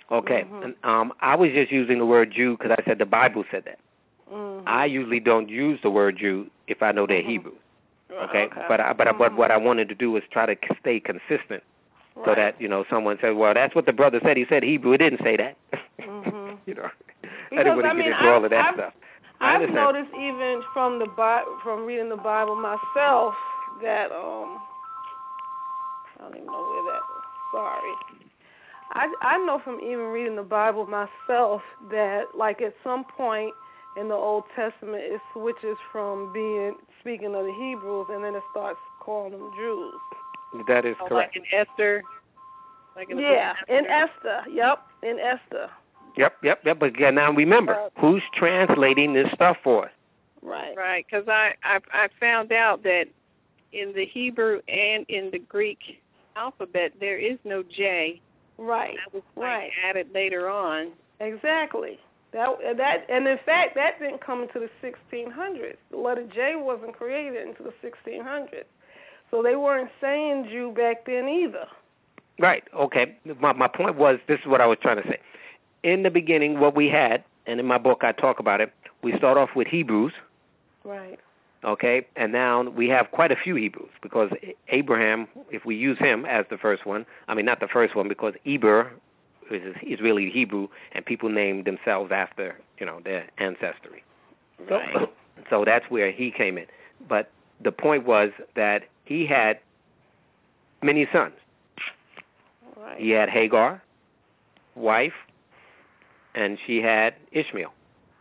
Okay. And, I was just using the word Jew because I said the Bible said that. I usually don't use the word Jew if I know they're Hebrew. Okay. But what I wanted to do was try to stay consistent, so that someone said, "Well, that's what the brother said. He said Hebrew. It didn't say that." I didn't want to get into all of that stuff. I've noticed even from reading the Bible myself that I don't even know where that was. Sorry. I know from even reading the Bible myself that, like, at some point in the Old Testament, it switches from speaking of the Hebrews, and then it starts calling them Jews. That is correct. Like in Esther. In Esther. Yep, in Esther. Yep. But again, now remember, who's translating this stuff for us? Right. Because I found out that in the Hebrew and in the Greek alphabet there is no J. Right. That was added later on. Exactly. That and in fact that didn't come into the 1600s. The letter J wasn't created until the 1600s. So they weren't saying Jew back then either. Right. Okay. My point was, this is what I was trying to say. In the beginning, what we had, and in my book I talk about it, we start off with Hebrews. Right. Okay, and now we have quite a few Hebrews, because Abraham, if we use him as the first one, I mean not the first one, because Eber is really Hebrew, and people name themselves after their ancestry. Right. So that's where he came in. But the point was that he had many sons. Right. He had Hagar, wife, and she had Ishmael.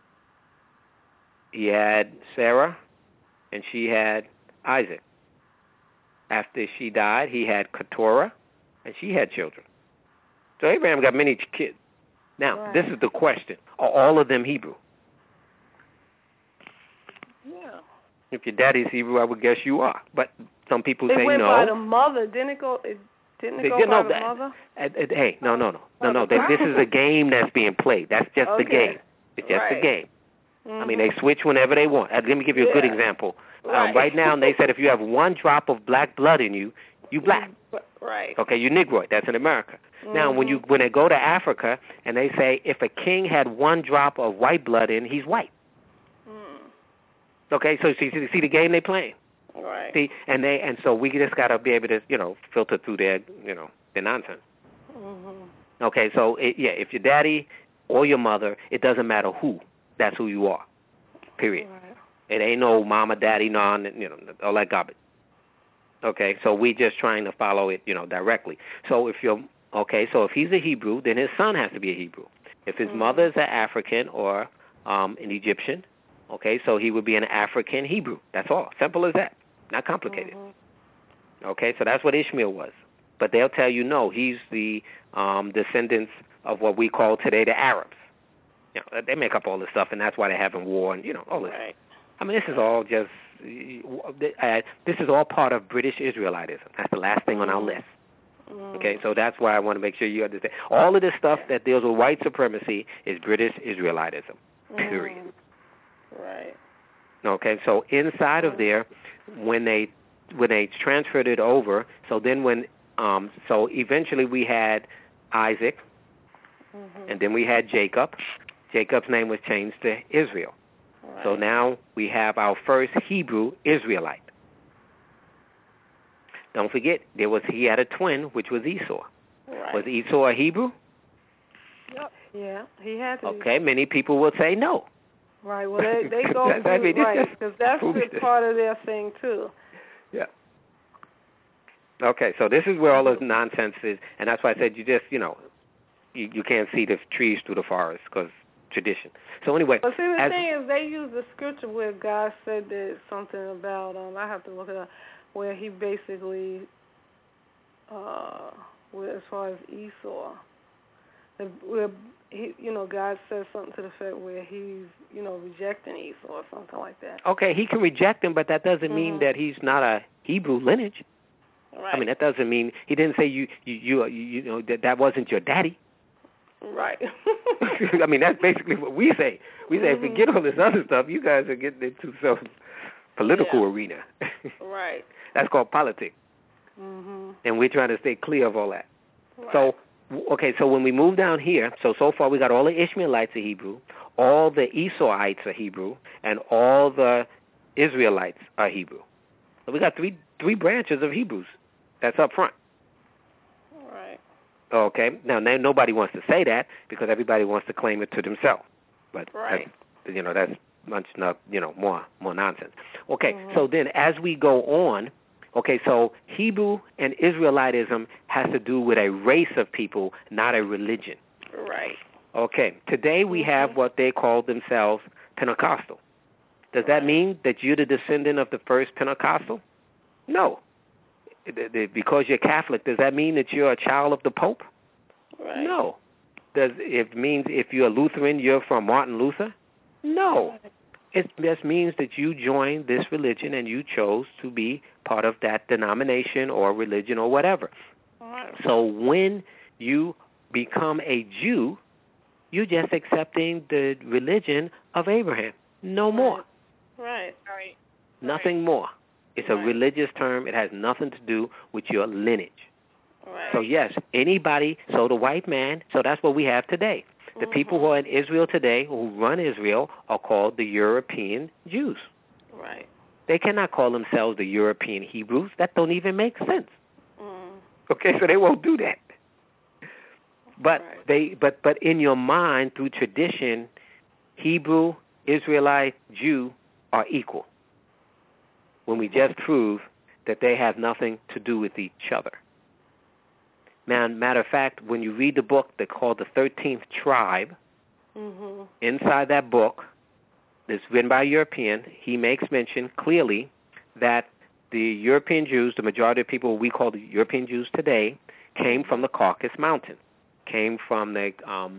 He had Sarah, and she had Isaac. After she died, he had Keturah, and she had children. So Abraham got many kids. Now, This is the question. Are all of them Hebrew? Yeah. If your daddy's Hebrew, I would guess you are. But some people say no. It went by the mother. Didn't it go by the mother? Hey, no. This is a game that's being played. That's just the game. It's just a game. I mean, they switch whenever they want. Let me give you a good example. Right now, they said if you have one drop of black blood in you, you black. Right. Okay, you Negroid. That's in America. Now, when they go to Africa and they say if a king had one drop of white blood in, he's white. Okay, so see the game they playing. Right. See, and so we just got to be able to filter through their nonsense. Okay, so if your daddy or your mother, it doesn't matter who. That's who you are. Period. Right. It ain't no mama, daddy, all that garbage. Okay, so we just trying to follow it, directly. So if he's a Hebrew, then his son has to be a Hebrew. If his mother is an African or an Egyptian, okay, so he would be an African Hebrew. That's all. Simple as that. Not complicated. Okay, so that's what Ishmael was. But they'll tell you no, he's the descendants of what we call today the Arabs. They make up all this stuff, and that's why they're having war and all this. Right. I mean, this is all just this is all part of British Israelitism. That's the last thing on our list. Okay, so that's why I want to make sure you understand. All of this stuff that deals with white supremacy is British Israelitism. Period. Right. Okay, so inside of there, when they transferred it over, so then so eventually we had Isaac, and then we had Jacob. Jacob's name was changed to Israel. Right. So now we have our first Hebrew Israelite. Don't forget, he had a twin, which was Esau. Right. Was Esau a Hebrew? Yep. Yeah, he had to. Okay, many people will say no. Right. Well, they go through right because that's part of their thing too. Yeah. Okay, so this is where all this nonsense is, and that's why I said you just you can't see the trees through the forest because tradition. So anyway, but see, the thing is, they use the scripture where God said that something about I have to look it up, where he basically, as far as Esau, where he, God says something to the effect where he's, rejecting Esau or something like that. Okay, he can reject him, but that doesn't mean that he's not a Hebrew lineage. Right. I mean, that doesn't mean he didn't say you that wasn't your daddy. Right. I mean, that's basically what we say. We say, forget all this other stuff. You guys are getting into some political arena. Right. That's called politics. And we're trying to stay clear of all that. Right. So Okay, so when we move down here, so far we got all the Ishmaelites are Hebrew, all the Esauites are Hebrew, and all the Israelites are Hebrew. So we got three branches of Hebrews. That's up front. Right. Okay. Now nobody wants to say that because everybody wants to claim it to themselves. But right. That's much more nonsense. Okay. So then as we go on, okay, so Hebrew and Israelitism has to do with a race of people, not a religion. Right. Okay. Today we have what they call themselves Pentecostal. Does that mean that you're the descendant of the first Pentecostal? No. Because you're Catholic, does that mean that you're a child of the Pope? Right. No. It means if you're a Lutheran, you're from Martin Luther? No. It just means that you joined this religion and you chose to be part of that denomination or religion or whatever. Right. So when you become a Jew, you're just accepting the religion of Abraham. No more. Right. Nothing more. It's a religious term. It has nothing to do with your lineage. Right. So, yes, anybody, so the white man, so that's what we have today. The people who are in Israel today, who run Israel, are called the European Jews. Right. They cannot call themselves the European Hebrews. That don't even make sense. Okay, so they won't do that. But but in your mind, through tradition, Hebrew, Israelite, Jew are equal. When we just prove that they have nothing to do with each other. Now, matter of fact, when you read the book, they're called the 13th Tribe. Inside that book, that's written by a European, he makes mention clearly that the European Jews, the majority of people we call the European Jews today, came from the Caucasus Mountain, came from the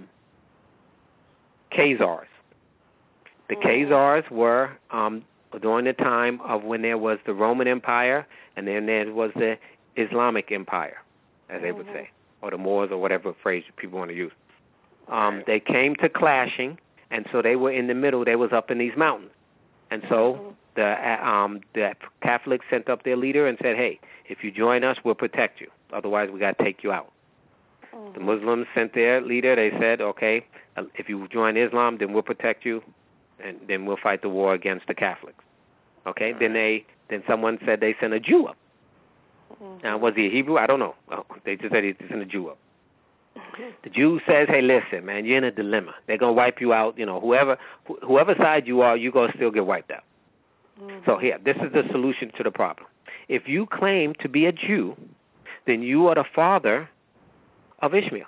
Khazars. The Khazars were during the time of when there was the Roman Empire and then there was the Islamic Empire, as they would say, or the Moors or whatever phrase people want to use. They came to clashing, and so they were in the middle. They was up in these mountains. And so the Catholics sent up their leader and said, hey, if you join us, we'll protect you. Otherwise, we got to take you out. The Muslims sent their leader. They said, okay, if you join Islam, then we'll protect you, and then we'll fight the war against the Catholics. Okay? Then someone said they sent a Jew up. Now, was he a Hebrew? I don't know. They just said he sent a Jew up. The Jew says, hey, listen, man, you're in a dilemma. They're going to wipe you out. You know, whoever side you are, you're going to still get wiped out. So here, this is the solution to the problem. If you claim to be a Jew, then you are the father of Ishmael.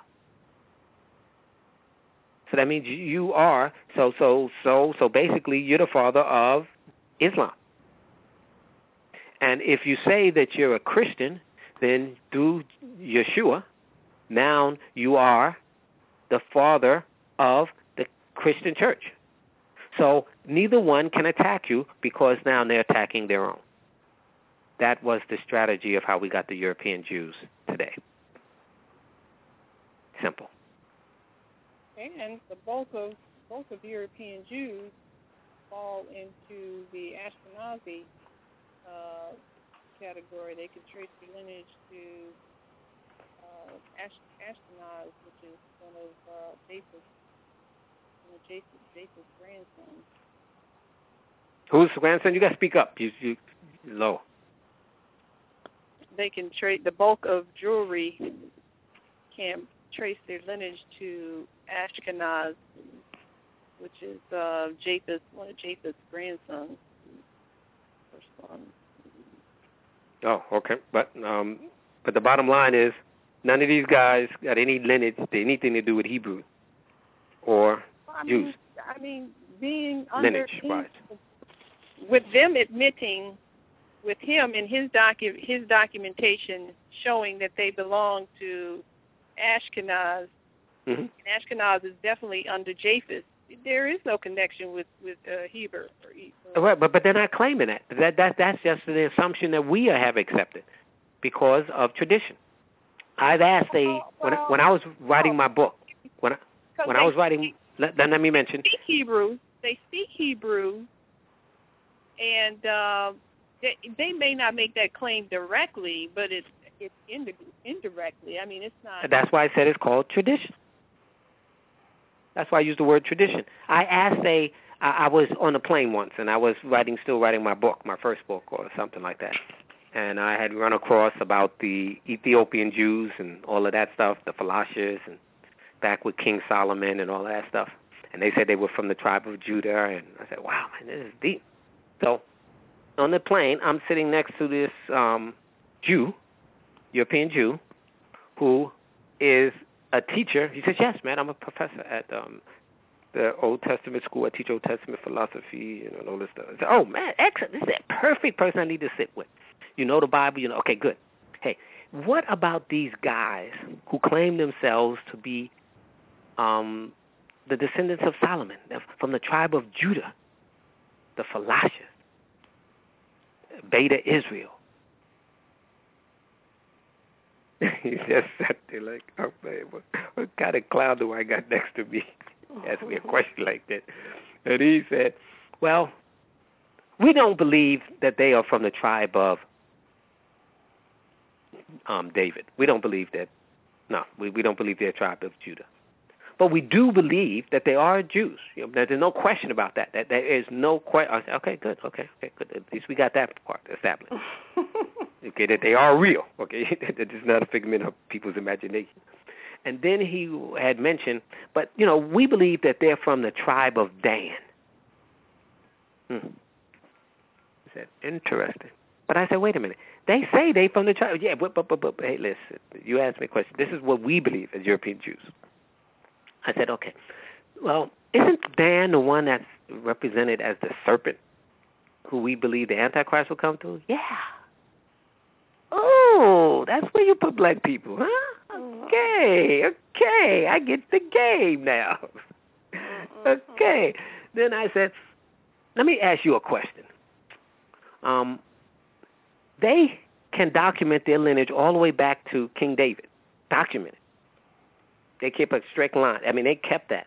So that means you are, so basically you're the father of Islam. And if you say that you're a Christian, then through Yeshua, now you are the father of the Christian church. So neither one can attack you because now they're attacking their own. That was the strategy of how we got the European Jews today. Simple. And the bulk of European Jews fall into the Ashkenazi category. They could trace their lineage to Ashkenaz, which is one of Japheth's grandsons. Who's the grandson? You got to speak up. You low. They can trace the bulk of Jewry can trace their lineage to Ashkenaz, which is one of Japheth's grandsons. First son. Oh, okay. But the bottom line is none of these guys got any lineage, anything to do with Hebrew or Jews. I mean, being under lineage-wise. With them admitting, with him and his documentation showing that they belong to Ashkenaz, and Ashkenaz is definitely under Japheth. There is no connection with Hebrew. Right, but they're not claiming that. That's just the assumption that we have accepted because of tradition. I've asked when I was writing my book, when I was writing, let me mention. They speak Hebrew, and they may not make that claim directly, but it indirectly. I mean, it's not. That's why I said it's called tradition. That's why I used the word tradition. I was on a plane once, and I was still writing my book, my first book, or something like that. And I had run across about the Ethiopian Jews and all of that stuff, the Falashas, and back with King Solomon and all that stuff. And they said they were from the tribe of Judah, and I said, wow, man, this is deep. So on the plane, I'm sitting next to this Jew, European Jew, who is a teacher. He says, yes, man, I'm a professor at the Old Testament school. I teach Old Testament philosophy and all this stuff. I said, oh, man, excellent. This is a perfect person I need to sit with. You know the Bible, you know. Okay, good. Hey, what about these guys who claim themselves to be the descendants of Solomon, from the tribe of Judah, the Falashas, Beta Israel? He just sat there like, oh, man, what kind of clown do I got next to me? He asked me a question like that. And he said, well, we don't believe that they are from the tribe of David. We don't believe that. No, we don't believe they're a tribe of Judah. But we do believe that they are Jews. You know, there's no question about that. That there is no question. I said, okay, good. At least we got that part established. Okay, that they are real. Okay, that it's not a figment of people's imagination. And then he had mentioned, but, you know, we believe that they're from the tribe of Dan. He said, interesting. But I said, wait a minute. They say they from the tribe. Yeah, but hey, listen, you asked me a question. This is what we believe as European Jews. I said, okay. Well, isn't Dan the one that's represented as the serpent who we believe the Antichrist will come through? Yeah. Oh, that's where you put black people, huh? Okay. I get the game now. Okay. Then I said, let me ask you a question. They can document their lineage all the way back to King David. Document it. They kept a strict line. I mean, they kept that.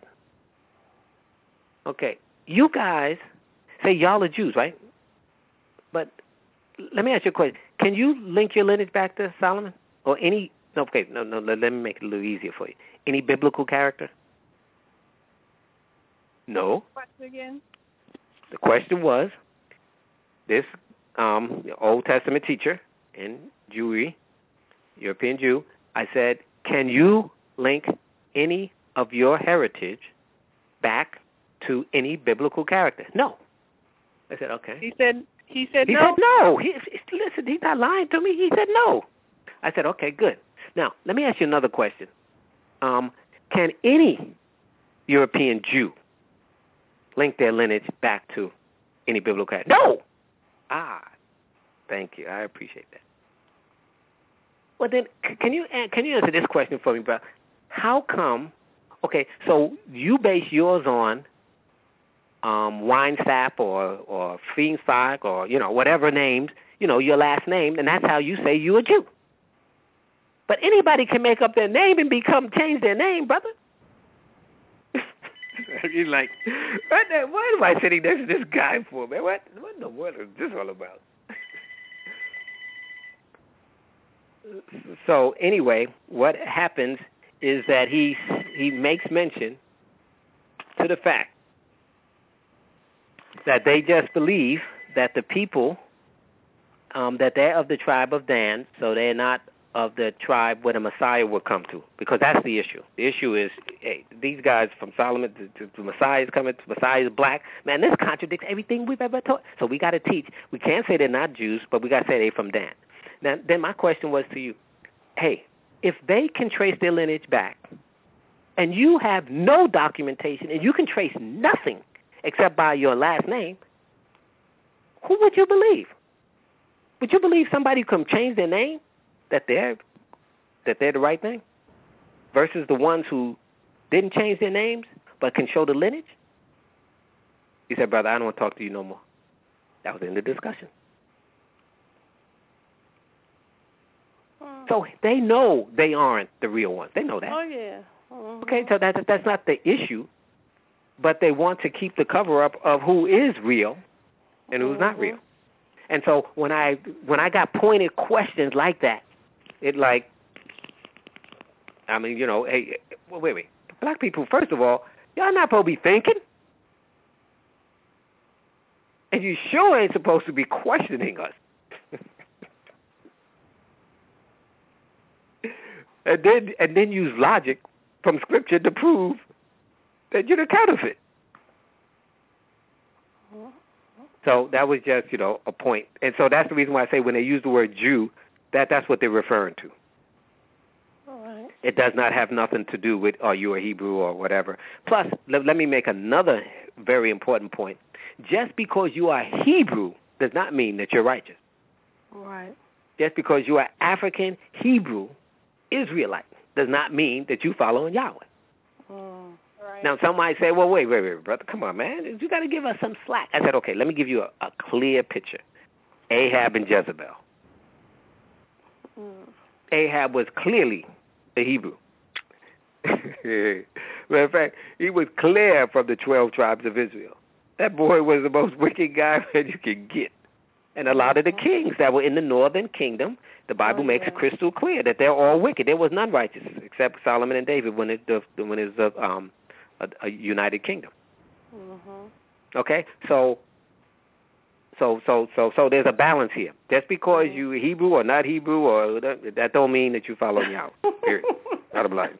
Okay. You guys say y'all are Jews, right? But let me ask you a question. Can you link your lineage back to Solomon? Or any, okay, no, let me make it a little easier for you. Any biblical character? No. Question again? The question was, this Old Testament teacher in Jewry, European Jew, I said, can you link any of your heritage back to any biblical character? No. I said, okay. He said no. He said no. Listen, he's not lying to me. He said no. I said, okay, good. Now, let me ask you another question. Can any European Jew link their lineage back to any biblical character? No. Thank you. I appreciate that. Well, then, can you answer this question for me, bro? How come? Okay, so you base yours on Weinsapp or Feenstock or, you know, whatever names, you know, your last name, and that's how you say you're a Jew. But anybody can make up their name and change their name, brother. You're like, what am I sitting next to this guy for, man? What in the world is this all about? So anyway, what happens is that he makes mention to the fact that they just believe that the people, that they're of the tribe of Dan, so they're not of the tribe where the Messiah will come to, because that's the issue. The issue is, hey, these guys from Solomon, the Messiah is coming, the Messiah is black. Man, this contradicts everything we've ever taught. So we got to teach. We can't say they're not Jews, but we got to say they're from Dan. Now, then my question was to you, hey, if they can trace their lineage back, and you have no documentation, and you can trace nothing except by your last name, who would you believe? Would you believe somebody can change their name, that they're the right thing, versus the ones who didn't change their names but can show the lineage? He said, brother, I don't want to talk to you no more. That was in the discussion. So they know they aren't the real ones. They know that. Oh, yeah. Mm-hmm. Okay, so that's not the issue, but they want to keep the cover-up of who is real and who's not real. And so when I got pointed questions like that, it like, I mean, you know, hey, well, wait. Black people, first of all, y'all not supposed to be thinking. And you sure ain't supposed to be questioning us. and then use logic from Scripture to prove that you're the counterfeit. So that was just, you know, a point. And so that's the reason why I say when they use the word Jew, that's what they're referring to. All right. It does not have nothing to do with, are you a Hebrew or whatever. Plus, let me make another very important point. Just because you are Hebrew does not mean that you're righteous. Right. Just because you are African, Hebrew, Israelite does not mean that you following Yahweh. Right. Now, some might say, well, wait, brother, come on, man. You got to give us some slack. I said, okay, let me give you a clear picture. Ahab and Jezebel. Ahab was clearly a Hebrew. Matter of fact, he was clear from the 12 tribes of Israel. That boy was the most wicked guy that you could get. And a lot of the kings that were in the northern kingdom, the Bible makes it crystal clear that they're all wicked. There was none righteous except Solomon and David when it's a united kingdom. Okay, so there's a balance here. Just because you Hebrew or not Hebrew, or that don't mean that you follow Yahweh. Period. Not a blind.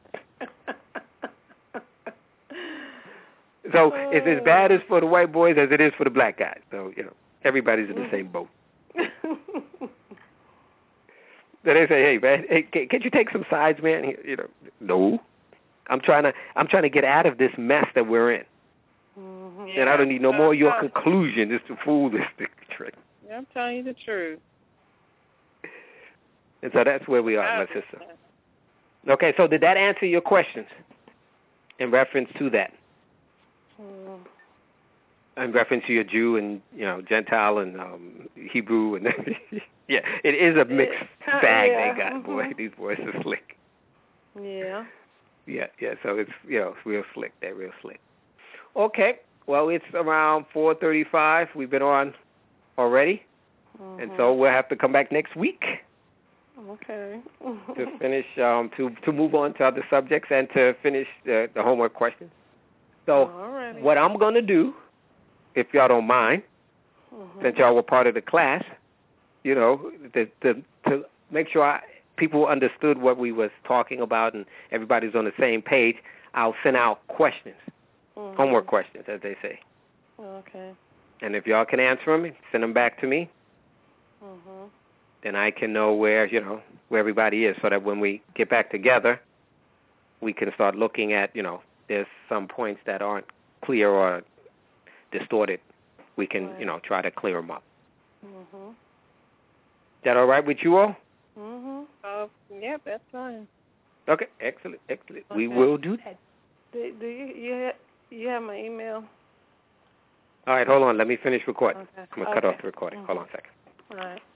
So it's as bad as for the white boys as it is for the black guys. So, you know, everybody's in the same boat. So they say, hey, man, can't you take some sides, man? You know, no. I'm trying to get out of this mess that we're in. Yeah, and I don't need no more of your conclusion. It's the fool this trick. Yeah, I'm telling you the truth. And so that's where we are, my sister. Okay, so did that answer your questions in reference to that? In reference to your Jew and, you know, Gentile and Hebrew and yeah, it is a mixed bag they got, boy. These boys are slick. Yeah. Yeah. So it's, you know, it's real slick. They're real slick. Okay. Well, it's around 4:35. We've been on already, and so we'll have to come back next week. Okay. To finish, to move on to other subjects and to finish the homework questions. So what I'm going to do, if y'all don't mind, since y'all were part of the class, you know, to make sure people understood what we was talking about and everybody's on the same page, I'll send out questions, homework questions, as they say. Okay. And if y'all can answer them, send them back to me. Then I can know where everybody is, so that when we get back together, we can start looking at, you know, there's some points that aren't clear or distorted. We can, you know, try to clear them up. Is that all right with you all? Yeah, that's fine. Okay, excellent. Okay. We will do that. Do you have my email? All right, hold on. Let me finish recording. Okay. I'm going to cut off the recording. Hold on a second. All right.